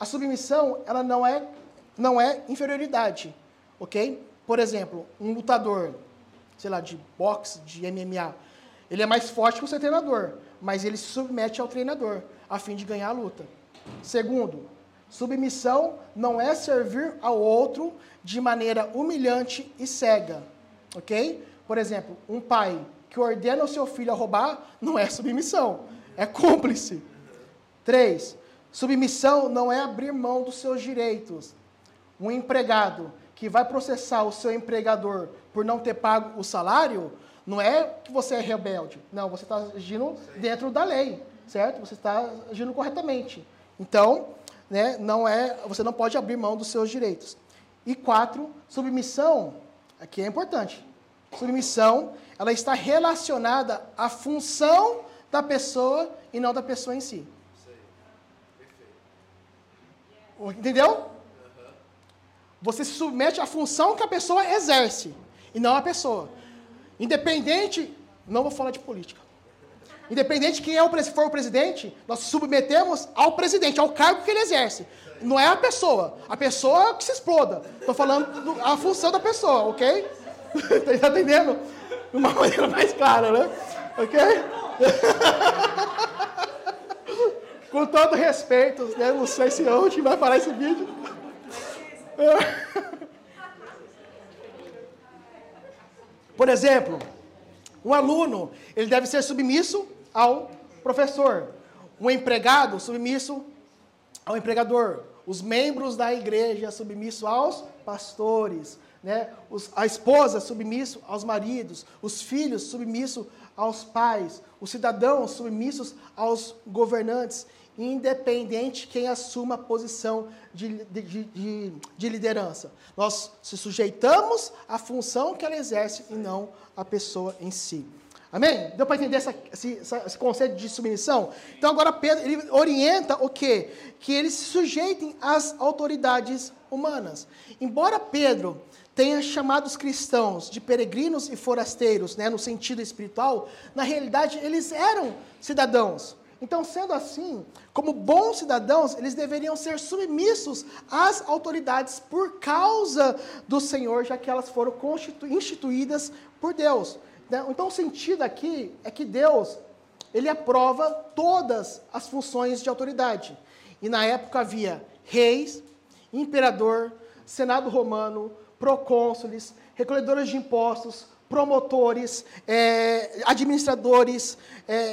a submissão, ela não é inferioridade, ok? Por exemplo, um lutador, sei lá, de boxe, de MMA, ele é mais forte que o seu treinador, mas ele se submete ao treinador, a fim de ganhar a luta. Segundo, submissão não é servir ao outro de maneira humilhante e cega, ok? Por exemplo, um pai que ordena o seu filho a roubar não é submissão, é cúmplice. 3, submissão não é abrir mão dos seus direitos. Um empregado que vai processar o seu empregador por não ter pago o salário, não é que você é rebelde. Não, você está agindo dentro da lei, certo? Você está agindo corretamente. Então, né, você não pode abrir mão dos seus direitos. E 4, submissão, aqui é importante. Submissão, ela está relacionada à função da pessoa e não da pessoa em si. Entendeu? Você se submete à função que a pessoa exerce, e não a pessoa. Independente, não vou falar de política. Independente de quem for o presidente, nós submetemos ao presidente, ao cargo que ele exerce. Não é a pessoa que se exploda. Estou falando a função da pessoa, ok? Está entendendo? De uma maneira mais clara, né? Ok? Com todo respeito, né? Não sei se onde vai parar esse vídeo. Por exemplo, um aluno, ele deve ser submisso ao professor. Um empregado, submisso ao empregador. Os membros da igreja, submisso aos pastores. Né? A esposa, submisso aos maridos. Os filhos, submisso aos pais. Os cidadãos, submissos aos governantes. Independente quem assuma a posição de liderança. Nós se sujeitamos à função que ela exerce e não à pessoa em si. Amém? Deu para entender esse conceito de submissão? Então agora Pedro ele orienta o quê? Que eles se sujeitem às autoridades humanas. Embora Pedro tenha chamado os cristãos de peregrinos e forasteiros, né, no sentido espiritual, na realidade eles eram cidadãos. Então, sendo assim, como bons cidadãos, eles deveriam ser submissos às autoridades por causa do Senhor, já que elas foram instituídas por Deus. Então, o sentido aqui é que Deus, ele aprova todas as funções de autoridade. E na época havia reis, imperador, senado romano, procônsules, recolhedores de impostos, promotores, administradores,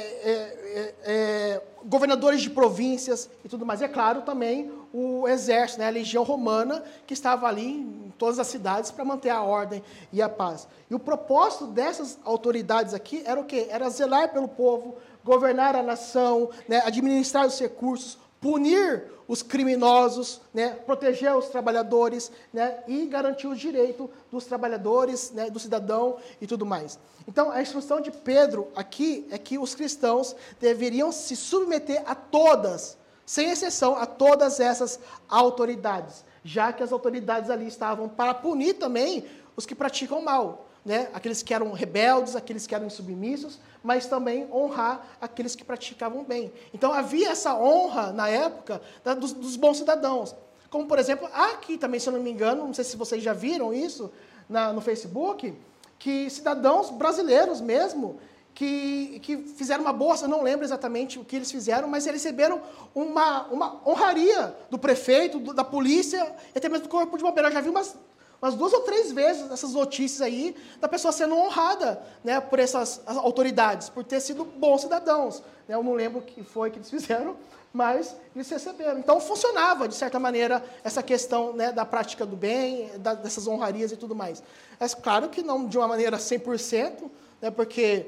governadores de províncias e tudo mais. E é claro também o exército, né, a legião romana, que estava ali em todas as cidades para manter a ordem e a paz. E o propósito dessas autoridades aqui era o quê? Era zelar pelo povo, governar a nação, né, administrar os recursos, punir os criminosos, né, proteger os trabalhadores, né, e garantir o direito dos trabalhadores, né, do cidadão e tudo mais. Então, a instrução de Pedro aqui é que os cristãos deveriam se submeter a todas, sem exceção, a todas essas autoridades, já que as autoridades ali estavam para punir também os que praticam mal, né, aqueles que eram rebeldes, aqueles que eram insubmissos, mas também honrar aqueles que praticavam bem. Então, havia essa honra, na época, dos bons cidadãos. Como, por exemplo, aqui também, se eu não me engano, não sei se vocês já viram isso no Facebook, que cidadãos brasileiros mesmo, que fizeram uma boa, eu não lembro exatamente o que eles fizeram, mas eles receberam uma honraria do prefeito, da polícia, e até mesmo do corpo de bombeiro. Eu já vi umas 2 ou 3 vezes essas notícias aí, da pessoa sendo honrada, né, por essas autoridades, por ter sido bons cidadãos. Né? Eu não lembro o que foi que eles fizeram, mas eles receberam. Então, funcionava, de certa maneira, essa questão, né, da prática do bem, dessas honrarias e tudo mais. Mas, claro que não de uma maneira 100%, né, porque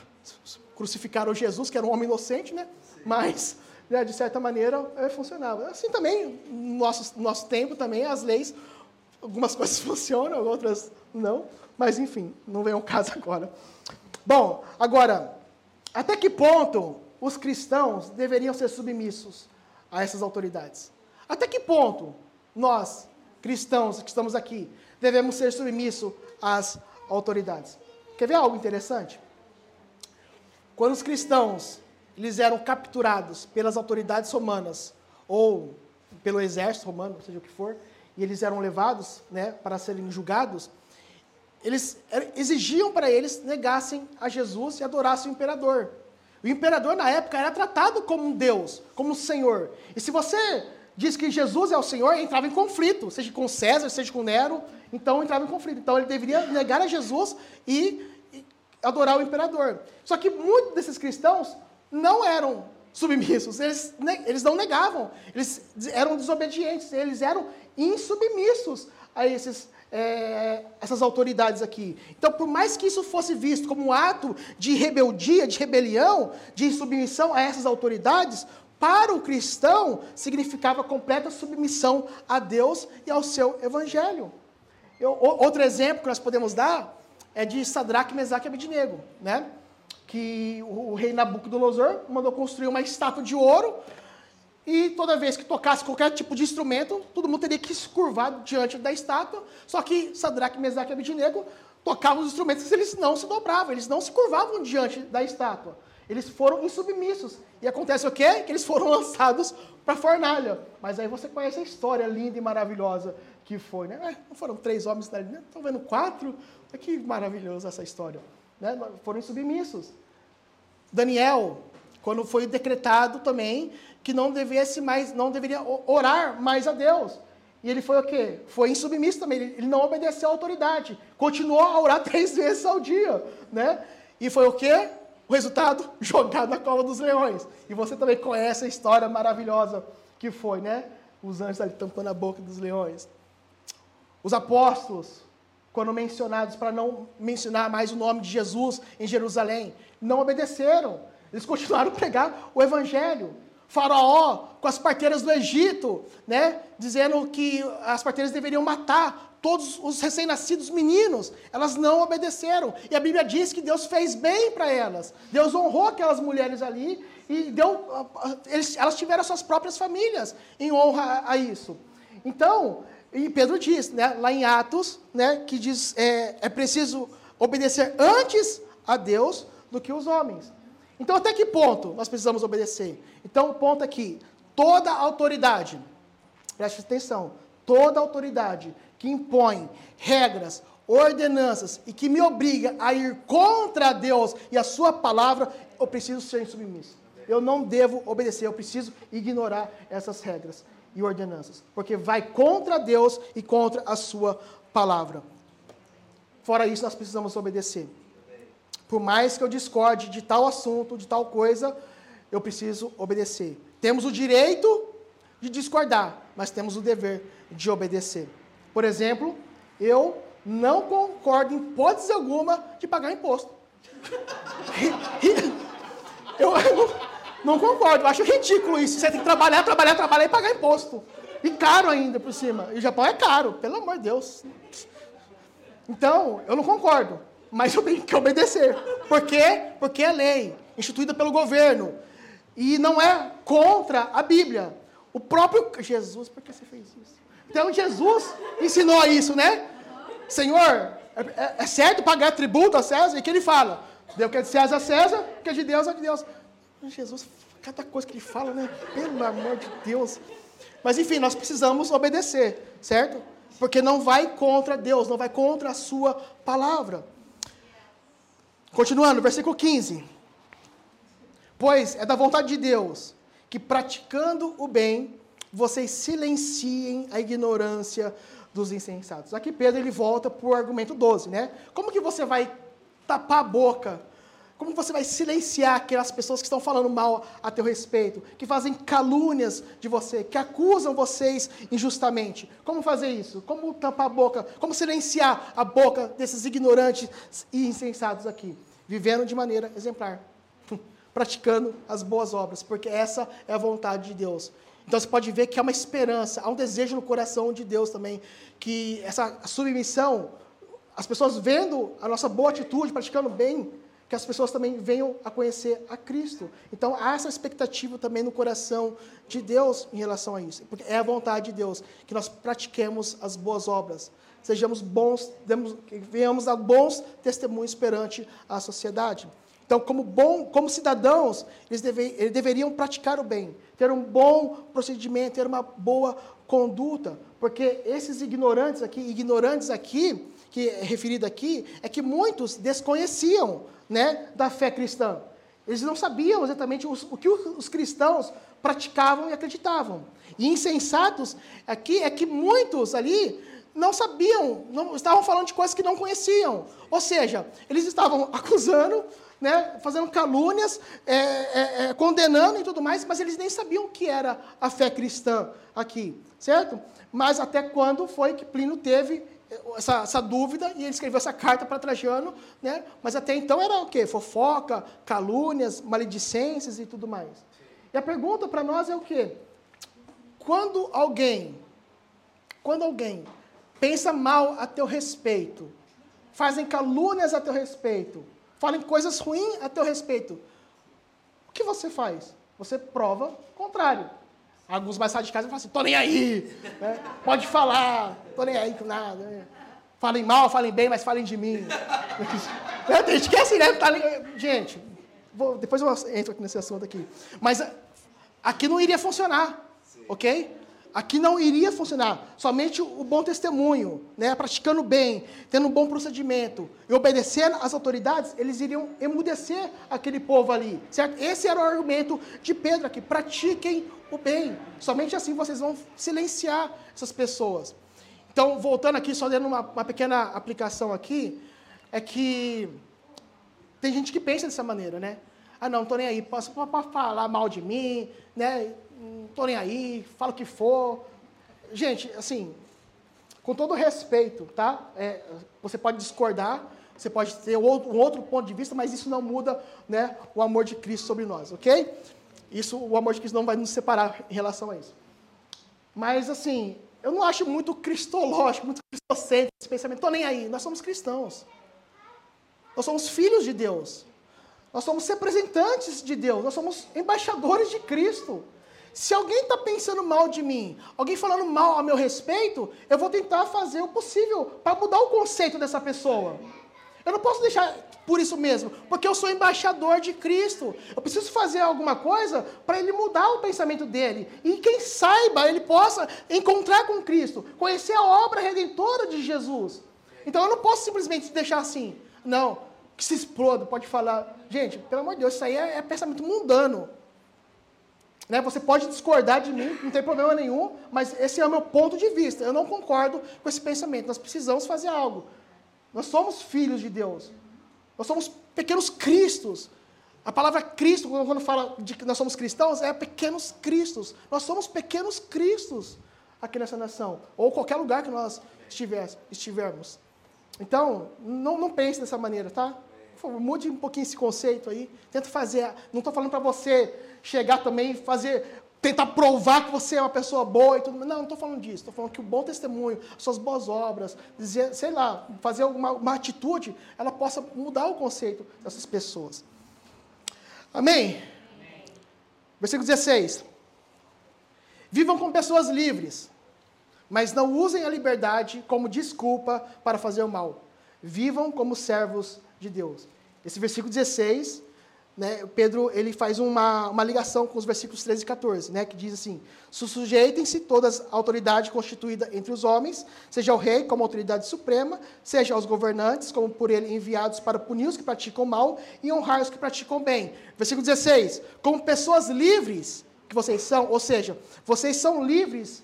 crucificaram Jesus, que era um homem inocente, né? Mas, né, de certa maneira, funcionava. Assim também, no nosso tempo também, as leis, algumas coisas funcionam, outras não, mas enfim, não vem ao caso agora. Bom, agora, até que ponto os cristãos deveriam ser submissos a essas autoridades? Até que ponto nós, cristãos que estamos aqui, devemos ser submissos às autoridades? Quer ver algo interessante? Quando os cristãos eles eram capturados pelas autoridades romanas, ou pelo exército romano, seja o que for, e eles eram levados, né, para serem julgados, eles exigiam para eles negassem a Jesus e adorassem o imperador. O imperador, na época, era tratado como um Deus, como um Senhor. E se você diz que Jesus é o Senhor, entrava em conflito, seja com César, seja com Nero, então entrava em conflito. Então ele deveria negar a Jesus e adorar o imperador. Só que muitos desses cristãos não eram submissos, eles não negavam, eles eram desobedientes, eles eram insubmissos a essas autoridades aqui. Então, por mais que isso fosse visto como um ato de rebeldia, de rebelião, de insubmissão a essas autoridades, para o cristão significava completa submissão a Deus e ao seu evangelho. Outro exemplo que nós podemos dar é de Sadraque, Mesaque e Abednego, né? Que o rei Nabucodonosor mandou construir uma estátua de ouro e toda vez que tocasse qualquer tipo de instrumento, todo mundo teria que se curvar diante da estátua, só que Sadraque, Mesaque e Abednego tocavam os instrumentos e eles não se dobravam, eles não se curvavam diante da estátua. Eles foram insubmissos. E acontece o quê? Que eles foram lançados para a fornalha. Mas aí você conhece a história linda e maravilhosa que foi, né? Não foram 3 homens ali, né? Estão vendo 4? Que maravilhosa essa história. Né? Foram insubmissos. Daniel, quando foi decretado também que não deveria orar mais a Deus. E ele foi o quê? Foi insubmisso também. Ele não obedeceu à autoridade. Continuou a orar 3 vezes ao dia. Né? E foi o quê? O resultado? Jogado na cova dos leões. E você também conhece a história maravilhosa que foi, né? Os anjos ali tampando a boca dos leões. Os apóstolos, quando mencionados para não mencionar mais o nome de Jesus em Jerusalém, não obedeceram. Eles continuaram a pregar o evangelho. Faraó, com as parteiras do Egito, né? Dizendo que as parteiras deveriam matar todos os recém-nascidos meninos, elas não obedeceram. E a Bíblia diz que Deus fez bem para elas. Deus honrou aquelas mulheres ali e elas tiveram suas próprias famílias em honra a isso. Então, e Pedro diz, né, lá em Atos, né, que diz é preciso obedecer antes a Deus do que os homens. Então, até que ponto nós precisamos obedecer? Então, o ponto aqui, toda autoridade, preste atenção, toda autoridade que impõe regras, ordenanças e que me obriga a ir contra Deus e a sua palavra, eu preciso ser insubmisso. Eu não devo obedecer, eu preciso ignorar essas regras e ordenanças, porque vai contra Deus e contra a sua palavra. Fora isso, nós precisamos obedecer. Por mais que eu discorde de tal assunto, de tal coisa, eu preciso obedecer. Temos o direito de discordar, mas temos o dever de obedecer. Por exemplo, eu não concordo em hipótese alguma de pagar imposto. Eu não concordo, eu acho ridículo isso. Você tem que trabalhar e pagar imposto. E caro ainda por cima. E o Japão é caro, pelo amor de Deus. Então, eu não concordo, mas eu tenho que obedecer. Por quê? Porque é lei, instituída pelo governo. E não é contra a Bíblia. O próprio Jesus, por que você fez isso? Então, Jesus ensinou isso, né? Senhor, é certo pagar tributo a César? E que ele fala? Deu o que é de César a César, o que é de Deus a Deus. Jesus, cada coisa que ele fala, né? Pelo amor de Deus. Mas, enfim, nós precisamos obedecer, certo? Porque não vai contra Deus, não vai contra a sua palavra. Continuando, versículo 15. Pois é da vontade de Deus que, praticando o bem, vocês silenciem a ignorância dos insensatos. Aqui Pedro ele volta para o argumento 12, né? Como que você vai tapar a boca? Como você vai silenciar aquelas pessoas que estão falando mal a teu respeito, que fazem calúnias de você, que acusam vocês injustamente? Como fazer isso? Como tampar a boca? Como silenciar a boca desses ignorantes e insensatos aqui? Vivendo de maneira exemplar, praticando as boas obras, porque essa é a vontade de Deus. Então, você pode ver que há uma esperança, há um desejo no coração de Deus também, que essa submissão, as pessoas vendo a nossa boa atitude, praticando bem, que as pessoas também venham a conhecer a Cristo. Então, há essa expectativa também no coração de Deus em relação a isso. Porque é a vontade de Deus que nós pratiquemos as boas obras, sejamos bons, venhamos dar bons testemunhos perante a sociedade. Então, como cidadãos, eles deveriam praticar o bem, ter um bom procedimento, ter uma boa conduta, porque esses ignorantes aqui, que é referido aqui, é que muitos desconheciam, né, da fé cristã. Eles não sabiam exatamente o que os cristãos praticavam e acreditavam. E insensatos aqui é que muitos ali não sabiam, estavam falando de coisas que não conheciam. Ou seja, eles estavam acusando, né, fazendo calúnias, condenando e tudo mais, mas eles nem sabiam o que era a fé cristã aqui, certo? Mas até quando foi que Plínio teve essa dúvida e ele escreveu essa carta para Trajano, né? Mas até então era o quê? Fofoca, calúnias, maledicências e tudo mais. E a pergunta para nós é o quê? Quando alguém pensa mal a teu respeito, fazem calúnias a teu respeito, falam coisas ruins a teu respeito, o que você faz? Você prova o contrário. Alguns mais radicais vão falar assim, tô nem aí, né? Pode falar, tô nem aí com nada. Né? Falem mal, falem bem, mas falem de mim. Tem gente que é assim, né? Gente, depois eu entro aqui nesse assunto aqui. Mas aqui não iria funcionar, ok? Aqui não iria funcionar. Somente o bom testemunho, né? Praticando bem, tendo um bom procedimento e obedecendo às autoridades, eles iriam emudecer aquele povo ali, certo? Esse era o argumento de Pedro aqui. Pratiquem o bem. Somente assim vocês vão silenciar essas pessoas. Então, voltando aqui, só dando uma pequena aplicação aqui, é que tem gente que pensa dessa maneira, né? Ah, não estou nem aí, posso falar mal de mim, né? Não estou nem aí, falo o que for. Gente, assim, com todo respeito, tá? Você pode discordar, você pode ter um outro ponto de vista, mas isso não muda, né, o amor de Cristo sobre nós, ok? O amor de Cristo não vai nos separar em relação a isso. Mas, assim, eu não acho muito cristológico, muito cristocêntrico esse pensamento. Estou nem aí, nós somos cristãos. Nós somos filhos de Deus. Nós somos representantes de Deus. Nós somos embaixadores de Cristo. Se alguém está pensando mal de mim, alguém falando mal a meu respeito, eu vou tentar fazer o possível para mudar o conceito dessa pessoa. Eu não posso deixar por isso mesmo, porque eu sou embaixador de Cristo. Eu preciso fazer alguma coisa para ele mudar o pensamento dele. E quem saiba, ele possa encontrar com Cristo, conhecer a obra redentora de Jesus. Então eu não posso simplesmente deixar assim. Não, que se exploda, pode falar. Gente, pelo amor de Deus, isso aí é pensamento mundano. Né? Você pode discordar de mim, não tem problema nenhum, mas esse é o meu ponto de vista. Eu não concordo com esse pensamento. Nós precisamos fazer algo. Nós somos filhos de Deus. Nós somos pequenos cristos. A palavra Cristo, quando fala de que nós somos cristãos, é pequenos cristos. Nós somos pequenos cristos aqui nessa nação. Ou qualquer lugar que nós estivermos. Então, não pense dessa maneira, tá? Por favor, mude um pouquinho esse conceito aí. Tenta fazer. Não estou falando para você chegar também e tentar provar que você é uma pessoa boa e tudo. Não estou falando disso. Estou falando que o bom testemunho, as suas boas obras, dizer, sei lá, fazer uma atitude, ela possa mudar o conceito dessas pessoas. Amém? Versículo 16. Vivam como pessoas livres, mas não usem a liberdade como desculpa para fazer o mal. Vivam como servos de Deus. Esse versículo 16, né, Pedro ele faz uma ligação com os versículos 13 e 14, né, que diz assim, sujeitem-se todas a autoridade constituída entre os homens, seja o rei como autoridade suprema, seja os governantes como por ele enviados para punir os que praticam mal e honrar os que praticam bem. Versículo 16, como pessoas livres que vocês são, ou seja, vocês são livres,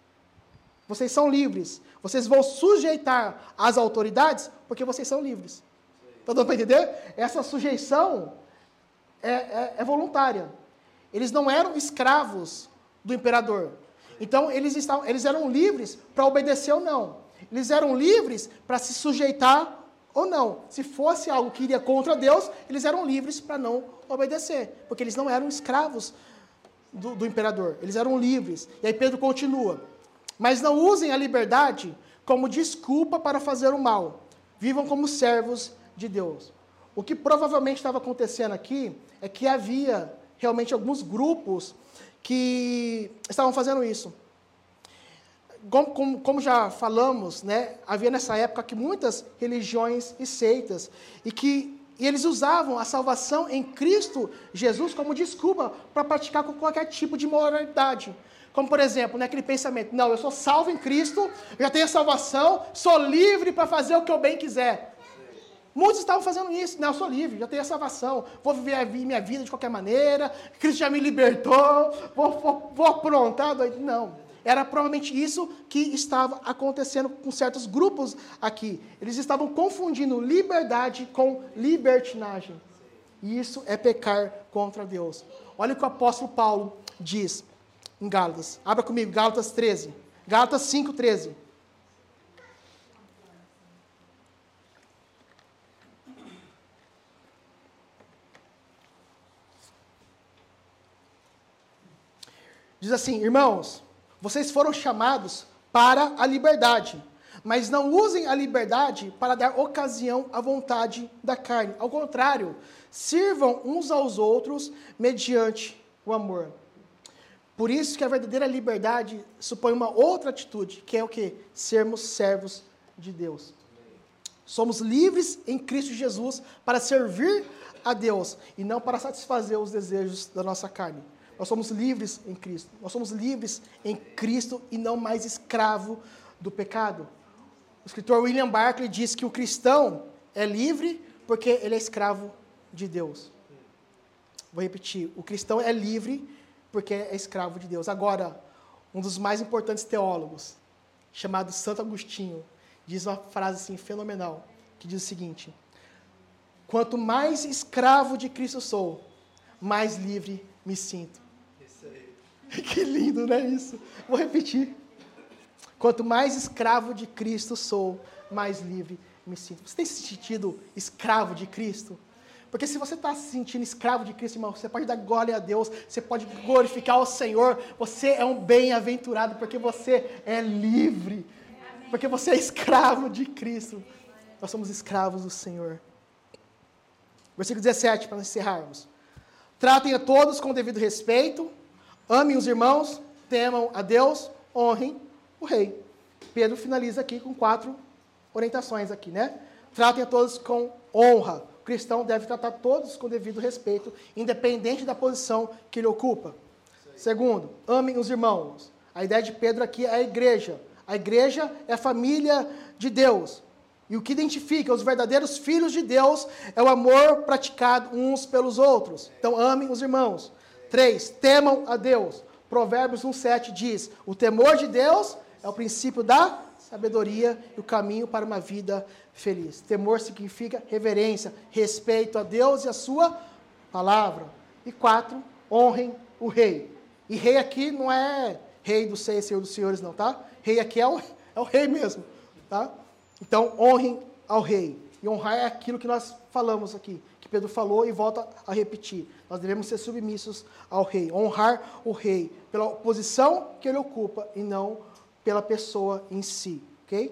vocês vão sujeitar as autoridades porque vocês são livres. Está dando para entender? Essa sujeição é voluntária. Eles não eram escravos do imperador. Então, eles eram livres para obedecer ou não. Eles eram livres para se sujeitar ou não. Se fosse algo que iria contra Deus, eles eram livres para não obedecer. Porque eles não eram escravos do imperador. Eles eram livres. E aí Pedro continua. Mas não usem a liberdade como desculpa para fazer o mal. Vivam como servos de Deus. O que provavelmente estava acontecendo aqui é que havia realmente alguns grupos que estavam fazendo isso. Como já falamos, né, havia nessa época que muitas religiões e seitas, e que E eles usavam a salvação em Cristo Jesus como desculpa para praticar qualquer tipo de imoralidade. Como, por exemplo, aquele pensamento, não, eu sou salvo em Cristo, eu já tenho a salvação, sou livre para fazer o que eu bem quiser. Muitos estavam fazendo isso, não, eu sou livre, já tenho a salvação, vou viver minha vida de qualquer maneira, Cristo já me libertou, vou aprontar. Não, era provavelmente isso que estava acontecendo com certos grupos aqui. Eles estavam confundindo liberdade com libertinagem. E isso é pecar contra Deus. Olha o que o apóstolo Paulo diz em Gálatas. Abra comigo, Gálatas 13. Gálatas 5:13. Diz assim, irmãos, vocês foram chamados para a liberdade, mas não usem a liberdade para dar ocasião à vontade da carne. Ao contrário, sirvam uns aos outros mediante o amor. Por isso que a verdadeira liberdade supõe uma outra atitude, que é o quê? Sermos servos de Deus. Somos livres em Cristo Jesus para servir a Deus e não para satisfazer os desejos da nossa carne. Nós somos livres em Cristo. Nós somos livres em Cristo e não mais escravo do pecado. O escritor William Barclay diz que o cristão é livre porque ele é escravo de Deus. Vou repetir. O cristão é livre porque é escravo de Deus. Agora, um dos mais importantes teólogos, chamado Santo Agostinho, diz uma frase assim fenomenal, que diz o seguinte: quanto mais escravo de Cristo sou, mais livre me sinto. Que lindo, não é isso? Vou repetir. Quanto mais escravo de Cristo sou, mais livre me sinto. Você tem se sentido escravo de Cristo? Porque se você está se sentindo escravo de Cristo, irmão, você pode dar glória a Deus, você pode glorificar o Senhor, você é um bem-aventurado, porque você é livre, porque você é escravo de Cristo. Nós somos escravos do Senhor. Versículo 17, para nós encerrarmos. Tratem a todos com o devido respeito, amem os irmãos, temam a Deus, honrem o rei. Pedro finaliza aqui com 4 orientações aqui, né? Tratem a todos com honra. O cristão deve tratar todos com devido respeito, independente da posição que ele ocupa. Segundo, amem os irmãos. A ideia de Pedro aqui é a igreja. A igreja é a família de Deus. E o que identifica os verdadeiros filhos de Deus é o amor praticado uns pelos outros. Então, amem os irmãos. 3, temam a Deus. Provérbios 1:7 diz, o temor de Deus é o princípio da sabedoria e o caminho para uma vida feliz. Temor significa reverência, respeito a Deus e a sua palavra. E 4, honrem o rei. E rei aqui não é rei dos seis, senhor dos senhores, não, tá? Rei aqui é o rei mesmo, tá? Então, honrem ao rei. E honrar é aquilo que nós falamos aqui, que Pedro falou e volta a repetir. Nós devemos ser submissos ao rei. Honrar o rei pela posição que ele ocupa e não pela pessoa em si. Ok?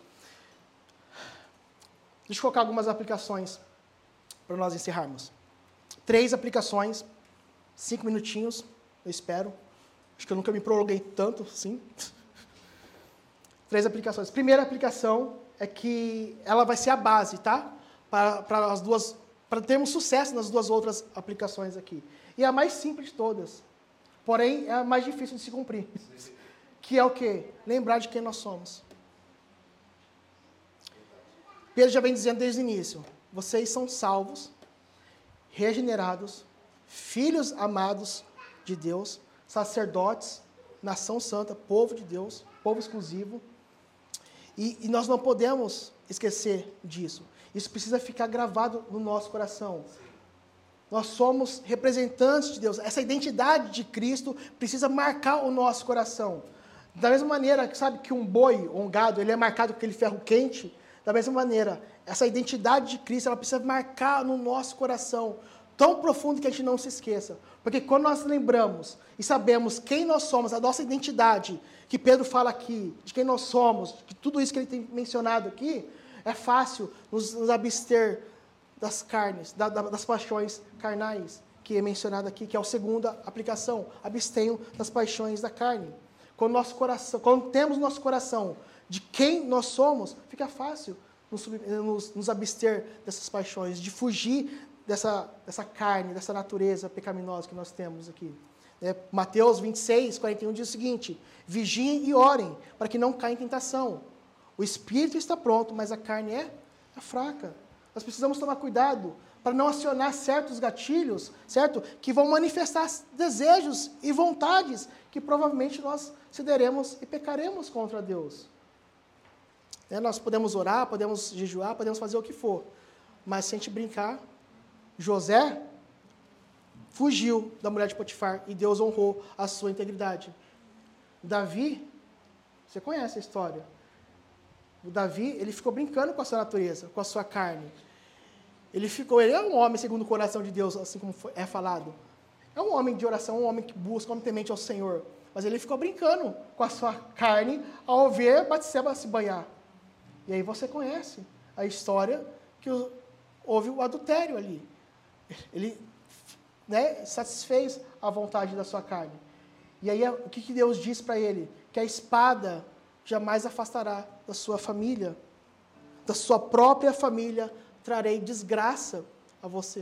Deixa eu colocar algumas aplicações para nós encerrarmos. 3 aplicações, 5 minutinhos, eu espero. Acho que eu nunca me prolonguei tanto, sim. 3 aplicações. Primeira aplicação é que ela vai ser a base, tá? Para termos sucesso nas 2 outras aplicações aqui. E é a mais simples de todas. Porém, é a mais difícil de se cumprir. Que é o quê? Lembrar de quem nós somos. Pedro já vem dizendo desde o início. Vocês são salvos, regenerados, filhos amados de Deus, sacerdotes, nação santa, povo de Deus, povo exclusivo. E nós não podemos esquecer disso. Isso precisa ficar gravado no nosso coração. Nós somos representantes de Deus. Essa identidade de Cristo precisa marcar o nosso coração. Da mesma maneira, sabe que um boi ou um gado, ele é marcado com aquele ferro quente, da mesma maneira, essa identidade de Cristo, ela precisa marcar no nosso coração, tão profundo que a gente não se esqueça. Porque quando nós lembramos e sabemos quem nós somos, a nossa identidade, que Pedro fala aqui, de quem nós somos, de tudo isso que ele tem mencionado aqui, é fácil nos abster das carnes, das paixões carnais, que é mencionado aqui, que é a segunda aplicação. Abstenham das paixões da carne. Quando temos nosso coração de quem nós somos, fica fácil nos abster dessas paixões, de fugir dessa carne, dessa natureza pecaminosa que nós temos aqui. Mateus 26, 41 diz o seguinte: vigiem e orem, para que não caia em tentação. O espírito está pronto, mas a carne é fraca. Nós precisamos tomar cuidado para não acionar certos gatilhos, certo? Que vão manifestar desejos e vontades que provavelmente nós cederemos e pecaremos contra Deus. Nós podemos orar, podemos jejuar, podemos fazer o que for, mas se a gente brincar, José fugiu da mulher de Potifar e Deus honrou a sua integridade. Davi, você conhece a história. O Davi, ele ficou brincando com a sua natureza, com a sua carne. Ele é um homem segundo o coração de Deus, assim como é falado. É um homem de oração, um homem que busca, um homem temente ao Senhor. Mas ele ficou brincando com a sua carne ao ver Batseba se banhar. E aí você conhece a história que houve o adultério ali. Ele satisfez a vontade da sua carne. E aí o que Deus diz para ele? Que a espada jamais afastará da sua família, da sua própria família, trarei desgraça a você.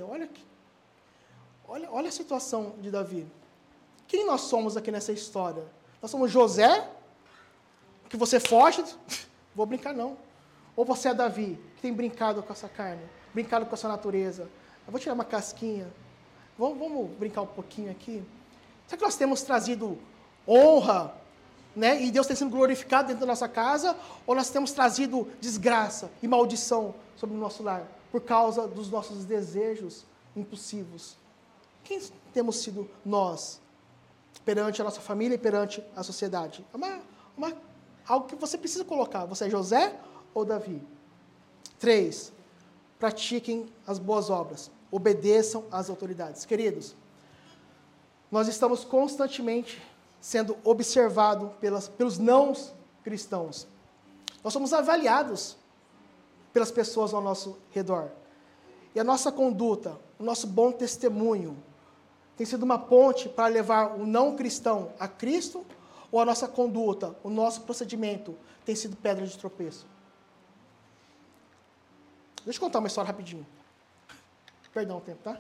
Olha a situação de Davi. Quem nós somos aqui nessa história? Nós somos José, que você foge, vou brincar não. Ou você é Davi, que tem brincado com essa carne, brincado com a sua natureza. Eu vou tirar uma casquinha. Vamos brincar um pouquinho aqui. Será que nós temos trazido honra, e Deus tem sido glorificado dentro da nossa casa, ou nós temos trazido desgraça e maldição sobre o nosso lar, por causa dos nossos desejos impulsivos? Quem temos sido nós, perante a nossa família e perante a sociedade? Algo que você precisa colocar. Você é José ou Davi? 3. Pratiquem as boas obras. Obedeçam às autoridades. Queridos, nós estamos constantemente sendo observados pelos não cristãos. Nós somos avaliados pelas pessoas ao nosso redor. E a nossa conduta, o nosso bom testemunho, tem sido uma ponte para levar o não cristão a Cristo, ou a nossa conduta, o nosso procedimento, tem sido pedra de tropeço? Deixa eu contar uma história rapidinho. Perdão o tempo, tá?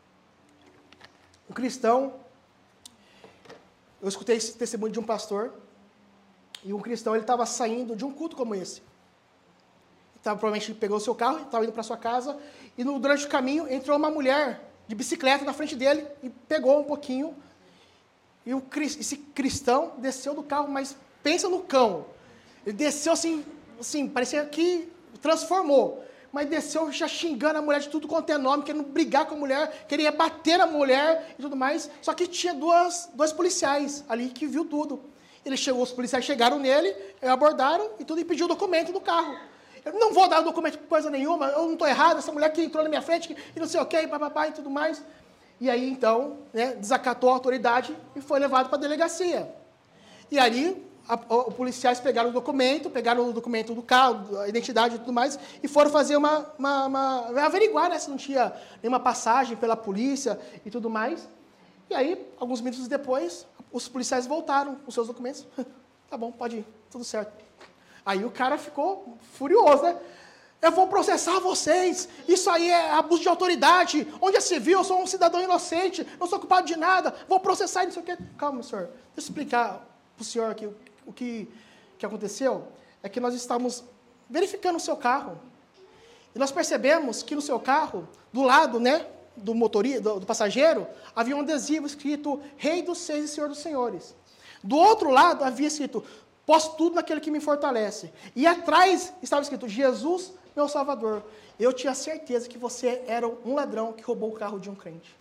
Um cristão, eu escutei esse testemunho de um pastor, e um cristão, ele estava saindo de um culto como esse. Provavelmente ele pegou o seu carro, estava indo para sua casa, e durante o caminho entrou uma mulher de bicicleta na frente dele, e pegou um pouquinho, e esse cristão desceu do carro, mas pensa no cão. Ele desceu assim, parecia que transformou. Mas desceu já xingando a mulher de tudo quanto é nome, querendo brigar com a mulher, queria bater na mulher e tudo mais. Só que tinha dois policiais ali que viu tudo. Os policiais chegaram nele, abordaram e tudo, e pediu o documento do carro. Eu não vou dar o documento por coisa nenhuma, eu não estou errado, essa mulher que entrou na minha frente, e não sei o quê, papapá e tudo mais. E aí, então, desacatou a autoridade e foi levado para a delegacia. E ali, os policiais pegaram o documento do carro, a identidade e tudo mais, e foram fazer averiguar, se não tinha nenhuma passagem pela polícia e tudo mais. E aí, alguns minutos depois, os policiais voltaram com seus documentos. Tá bom, pode ir, tudo certo. Aí o cara ficou furioso, Eu vou processar vocês, isso aí é abuso de autoridade, onde é civil, eu sou um cidadão inocente, não sou culpado de nada, vou processar e não sei o quê. Calma, senhor, deixa eu explicar para o senhor aqui o que aconteceu. É que nós estamos verificando o seu carro, e nós percebemos que no seu carro, do lado, do motorista, do passageiro, havia um adesivo escrito Rei dos Seis e Senhor dos Senhores. Do outro lado havia escrito posso tudo naquele que me fortalece. E atrás estava escrito Jesus, meu Salvador. Eu tinha certeza que você era um ladrão que roubou o carro de um crente.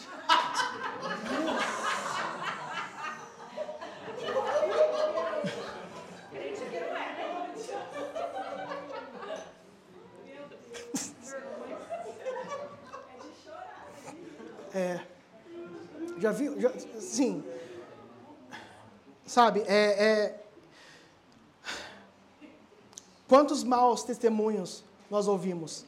Já viu? Sim. Sabe, quantos maus testemunhos nós ouvimos?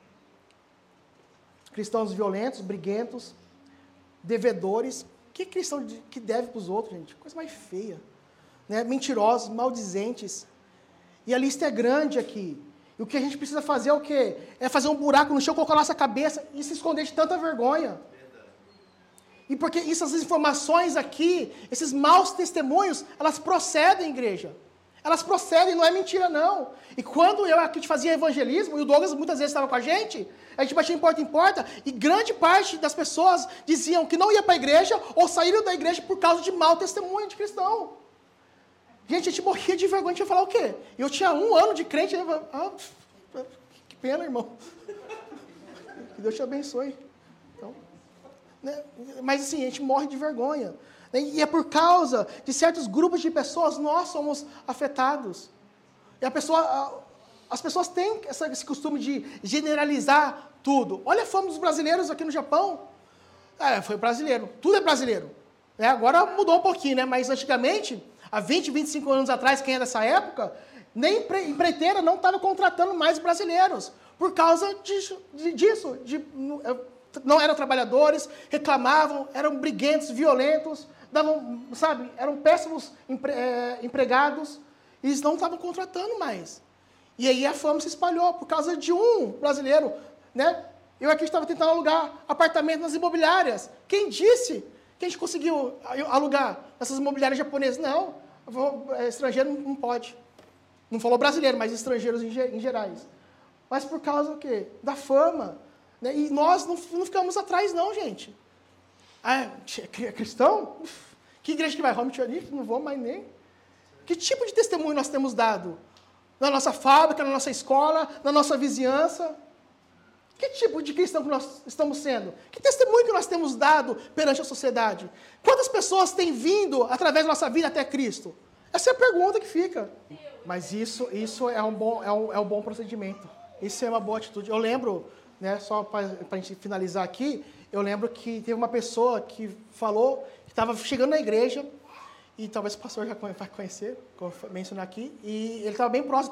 Cristãos violentos, briguentos, devedores. Que cristão que deve para os outros, gente? Coisa mais feia. Mentirosos, maldizentes. E a lista é grande aqui. E o que a gente precisa fazer é o quê? É fazer um buraco no chão, colocar a nossa cabeça e se esconder de tanta vergonha. E porque essas informações aqui, esses maus testemunhos, elas procedem, igreja. Elas procedem, não é mentira, não. E quando eu aqui te fazia evangelismo, e o Douglas muitas vezes estava com a gente batia em porta, e grande parte das pessoas diziam que não ia para a igreja, ou saíram da igreja por causa de mau testemunho de cristão. Gente, a gente morria de vergonha, a gente ia falar o quê? Eu tinha 1 ano de crente, que pena, irmão. Que Deus te abençoe. Então, né? Mas assim, a gente morre de vergonha. E é por causa de certos grupos de pessoas, nós somos afetados. E as pessoas têm esse costume de generalizar tudo. Olha a fama dos brasileiros aqui no Japão. Foi brasileiro, tudo é brasileiro. Agora mudou um pouquinho, né? Mas antigamente, há 20, 25 anos atrás, quem é dessa época, nem empreiteira não estava contratando mais brasileiros. Por causa disso. Não eram trabalhadores, reclamavam, eram briguentos, violentos, eram péssimos empregados, e eles não estavam contratando mais. E aí a fama se espalhou por causa de um brasileiro, né? Eu aqui estava tentando alugar apartamento nas imobiliárias. Quem disse que a gente conseguiu alugar nessas imobiliárias japonesas? Não, estrangeiro não pode. Não falou brasileiro, mas estrangeiros em gerais. Mas por causa do quê? Da fama. Né? E nós não ficamos atrás, não, gente. É cristão? Que igreja que vai? Home Church? Não vou mais nem. Que tipo de testemunho nós temos dado? Na nossa fábrica, na nossa escola, na nossa vizinhança? Que tipo de cristão que nós estamos sendo? Que testemunho que nós temos dado perante a sociedade? Quantas pessoas têm vindo, através da nossa vida, até Cristo? Essa é a pergunta que fica. Mas isso é um bom procedimento. Isso é uma boa atitude. Eu lembro, né, só para a gente finalizar aqui, eu lembro que teve uma pessoa que falou que estava chegando na igreja, e talvez o pastor já vai conhecer, como eu mencionei aqui, e ele estava bem próximo,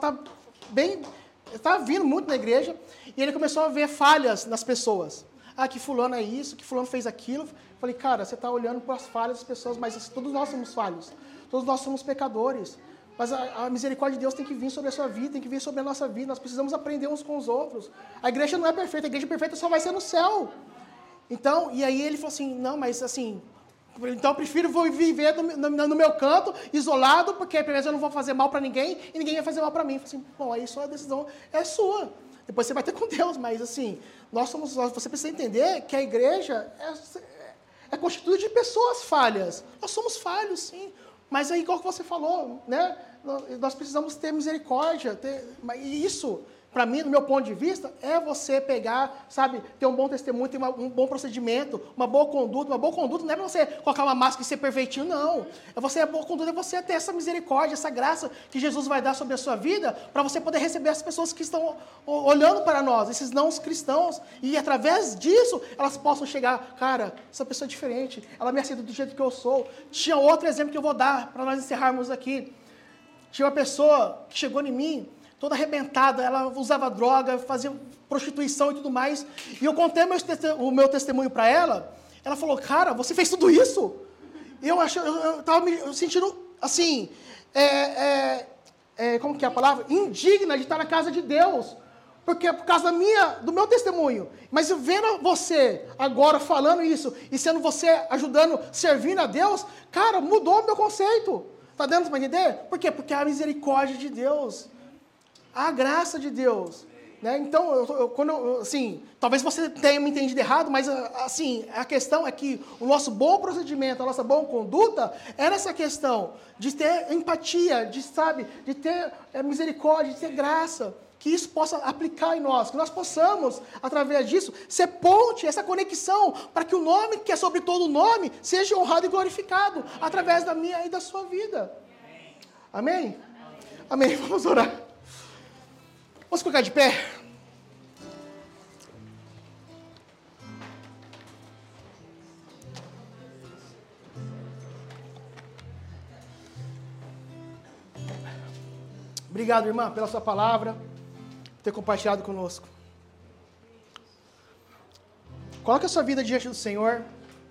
estava vindo muito na igreja, e ele começou a ver falhas nas pessoas. Que fulano é isso, que fulano fez aquilo. Eu falei, cara, você está olhando para as falhas das pessoas, mas todos nós somos falhos, todos nós somos pecadores. Mas a misericórdia de Deus tem que vir sobre a sua vida, tem que vir sobre a nossa vida. Nós precisamos aprender uns com os outros. A igreja não é perfeita, a igreja perfeita só vai ser no céu. Então, e aí ele falou assim, não, mas assim, então eu prefiro viver no meu canto, isolado, porque pelo menos eu não vou fazer mal para ninguém, e ninguém vai fazer mal para mim. Eu falei assim, bom, aí só a decisão é sua. Depois você vai ter com Deus, mas assim, você precisa entender que a igreja é constituída de pessoas falhas. Nós somos falhos, sim. Mas aí, igual que você falou, né? Nós precisamos ter misericórdia. E isso, para mim, do meu ponto de vista, é você pegar, sabe, ter um bom testemunho, ter um bom procedimento, uma boa conduta. Uma boa conduta não é para você colocar uma máscara e ser perfeitinho, não. A boa conduta é você ter essa misericórdia, essa graça que Jesus vai dar sobre a sua vida, para você poder receber as pessoas que estão olhando para nós, esses não cristãos, e através disso, elas possam chegar, cara, essa pessoa é diferente, ela me aceita do jeito que eu sou. Tinha outro exemplo que eu vou dar, para nós encerrarmos aqui. Tinha uma pessoa que chegou em mim, toda arrebentada, ela usava droga, fazia prostituição e tudo mais. E eu contei o meu testemunho para ela. Ela falou, cara, você fez tudo isso? Eu estava me sentindo, assim, como que é a palavra? Indigna de estar na casa de Deus. Porque é por causa do meu testemunho. Mas eu vendo você agora falando isso, e sendo você ajudando, servindo a Deus, cara, mudou o meu conceito. Está dando para entender? Por quê? Porque é a misericórdia de Deus. A graça de Deus. Né? Então, talvez você tenha me entendido errado, mas assim, a questão é que o nosso bom procedimento, a nossa boa conduta, era essa questão de ter empatia, de ter misericórdia, de ter graça, que isso possa aplicar em nós, que nós possamos, através disso, ser ponte, essa conexão, para que o nome, que é sobre todo nome, seja honrado e glorificado, através da minha e da sua vida. Amém? Amém. Vamos orar. Vamos colocar de pé? Obrigado, irmã, pela sua palavra, por ter compartilhado conosco. Coloque a sua vida diante do Senhor.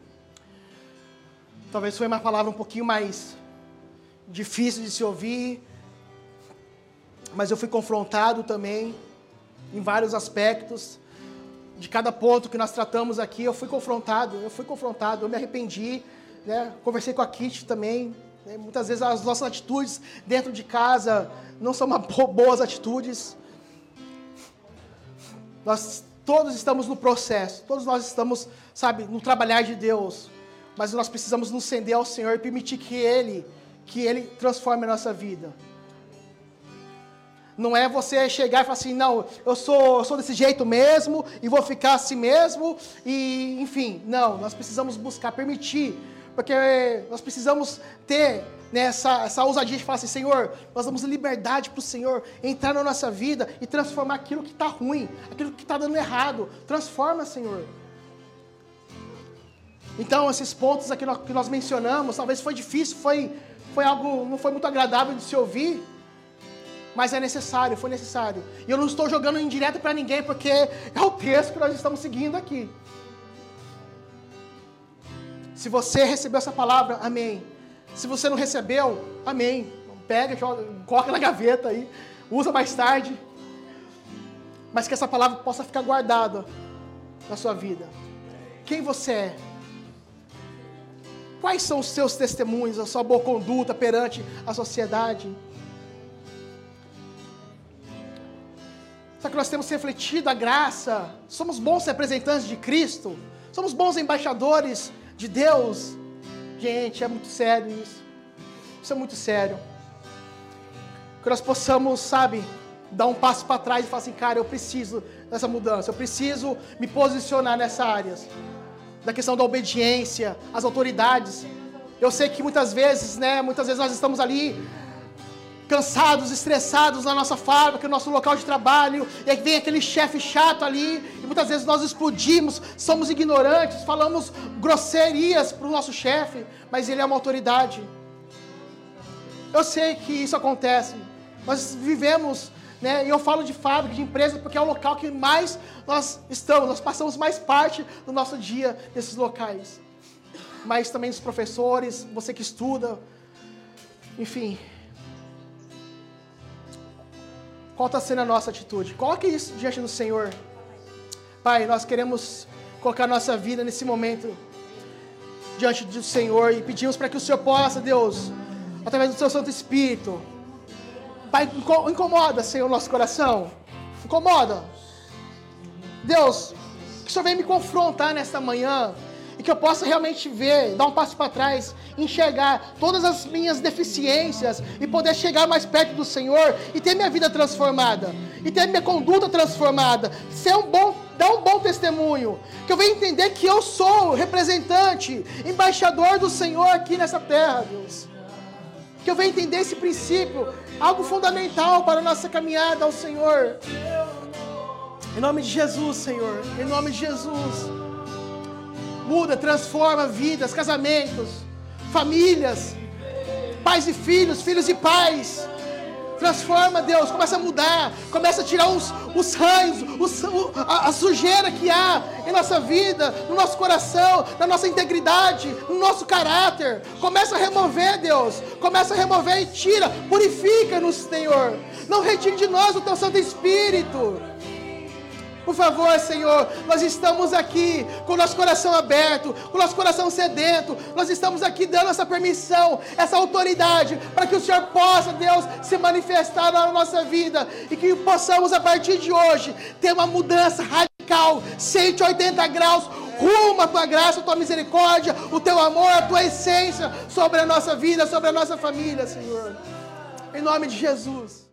Talvez foi uma palavra um pouquinho mais difícil de se ouvir, mas eu fui confrontado também em vários aspectos. De cada ponto que nós tratamos aqui, eu fui confrontado, eu me arrependi, né? Conversei com a Kitty também, né? Muitas vezes as nossas atitudes dentro de casa não são boas atitudes. Nós todos estamos no processo, todos nós estamos, sabe, no trabalhar de Deus, mas nós precisamos nos render ao Senhor e permitir que Ele transforme a nossa vida. Não é você chegar e falar assim, não, eu sou desse jeito mesmo, e vou ficar assim mesmo, e enfim, não, nós precisamos buscar, permitir, porque nós precisamos ter, né, essa ousadia de falar assim, Senhor, nós damos liberdade para o Senhor entrar na nossa vida e transformar aquilo que está ruim, aquilo que está dando errado, transforma, Senhor. Então, esses pontos aqui que nós mencionamos, talvez foi difícil, foi algo, não foi muito agradável de se ouvir, mas é necessário, foi necessário. E eu não estou jogando indireto para ninguém, porque é o texto que nós estamos seguindo aqui. Se você recebeu essa palavra, amém. Se você não recebeu, amém. Pega, joga, coloca na gaveta aí, usa mais tarde. Mas que essa palavra possa ficar guardada na sua vida. Quem você é? Quais são os seus testemunhos, a sua boa conduta perante a sociedade? Será que nós temos refletido a graça? Somos bons representantes de Cristo? Somos bons embaixadores de Deus? Gente, é muito sério isso. Isso é muito sério. Que nós possamos, sabe, dar um passo para trás e falar assim, cara, eu preciso dessa mudança. Eu preciso me posicionar nessa área. Da questão da obediência às autoridades. Eu sei que muitas vezes nós estamos ali cansados, estressados na nossa fábrica, no nosso local de trabalho, e aí vem aquele chefe chato ali, e muitas vezes nós explodimos, somos ignorantes, falamos grosserias para o nosso chefe, mas ele é uma autoridade. Eu sei que isso acontece, nós vivemos, né, e eu falo de fábrica, de empresa, porque é o local que mais nós estamos, nós passamos mais parte do nosso dia nesses locais, mas também os professores, você que estuda, enfim. Qual está sendo a nossa atitude? Coloque isso diante do Senhor. Pai, nós queremos colocar nossa vida nesse momento diante do Senhor e pedimos para que o Senhor possa, Deus, através do seu Santo Espírito, Pai, incomoda, Senhor, o nosso coração. Incomoda. Deus, que o Senhor venha me confrontar nesta manhã e que eu possa realmente ver, dar um passo para trás, enxergar todas as minhas deficiências e poder chegar mais perto do Senhor e ter minha vida transformada, e ter minha conduta transformada, dar um bom testemunho, que eu venha entender que eu sou representante, embaixador do Senhor aqui nessa terra, Deus. Que eu venha entender esse princípio, algo fundamental para a nossa caminhada ao Senhor. Em nome de Jesus, Senhor, em nome de Jesus. Muda, transforma vidas, casamentos, famílias, pais e filhos, filhos e pais. Transforma, Deus, começa a mudar, começa a tirar os ranhos, a sujeira que há em nossa vida, no nosso coração, na nossa integridade, no nosso caráter. Começa a remover, Deus, começa a remover e tira, purifica-nos, Senhor. Não retire de nós o Teu Santo Espírito. Por favor, Senhor, nós estamos aqui com o nosso coração aberto, com o nosso coração sedento. Nós estamos aqui dando essa permissão, essa autoridade, para que o Senhor possa, Deus, se manifestar na nossa vida e que possamos, a partir de hoje, ter uma mudança radical, 180 graus, rumo à Tua graça, à Tua misericórdia, o Teu amor, a Tua essência sobre a nossa vida, sobre a nossa família, Senhor. Em nome de Jesus.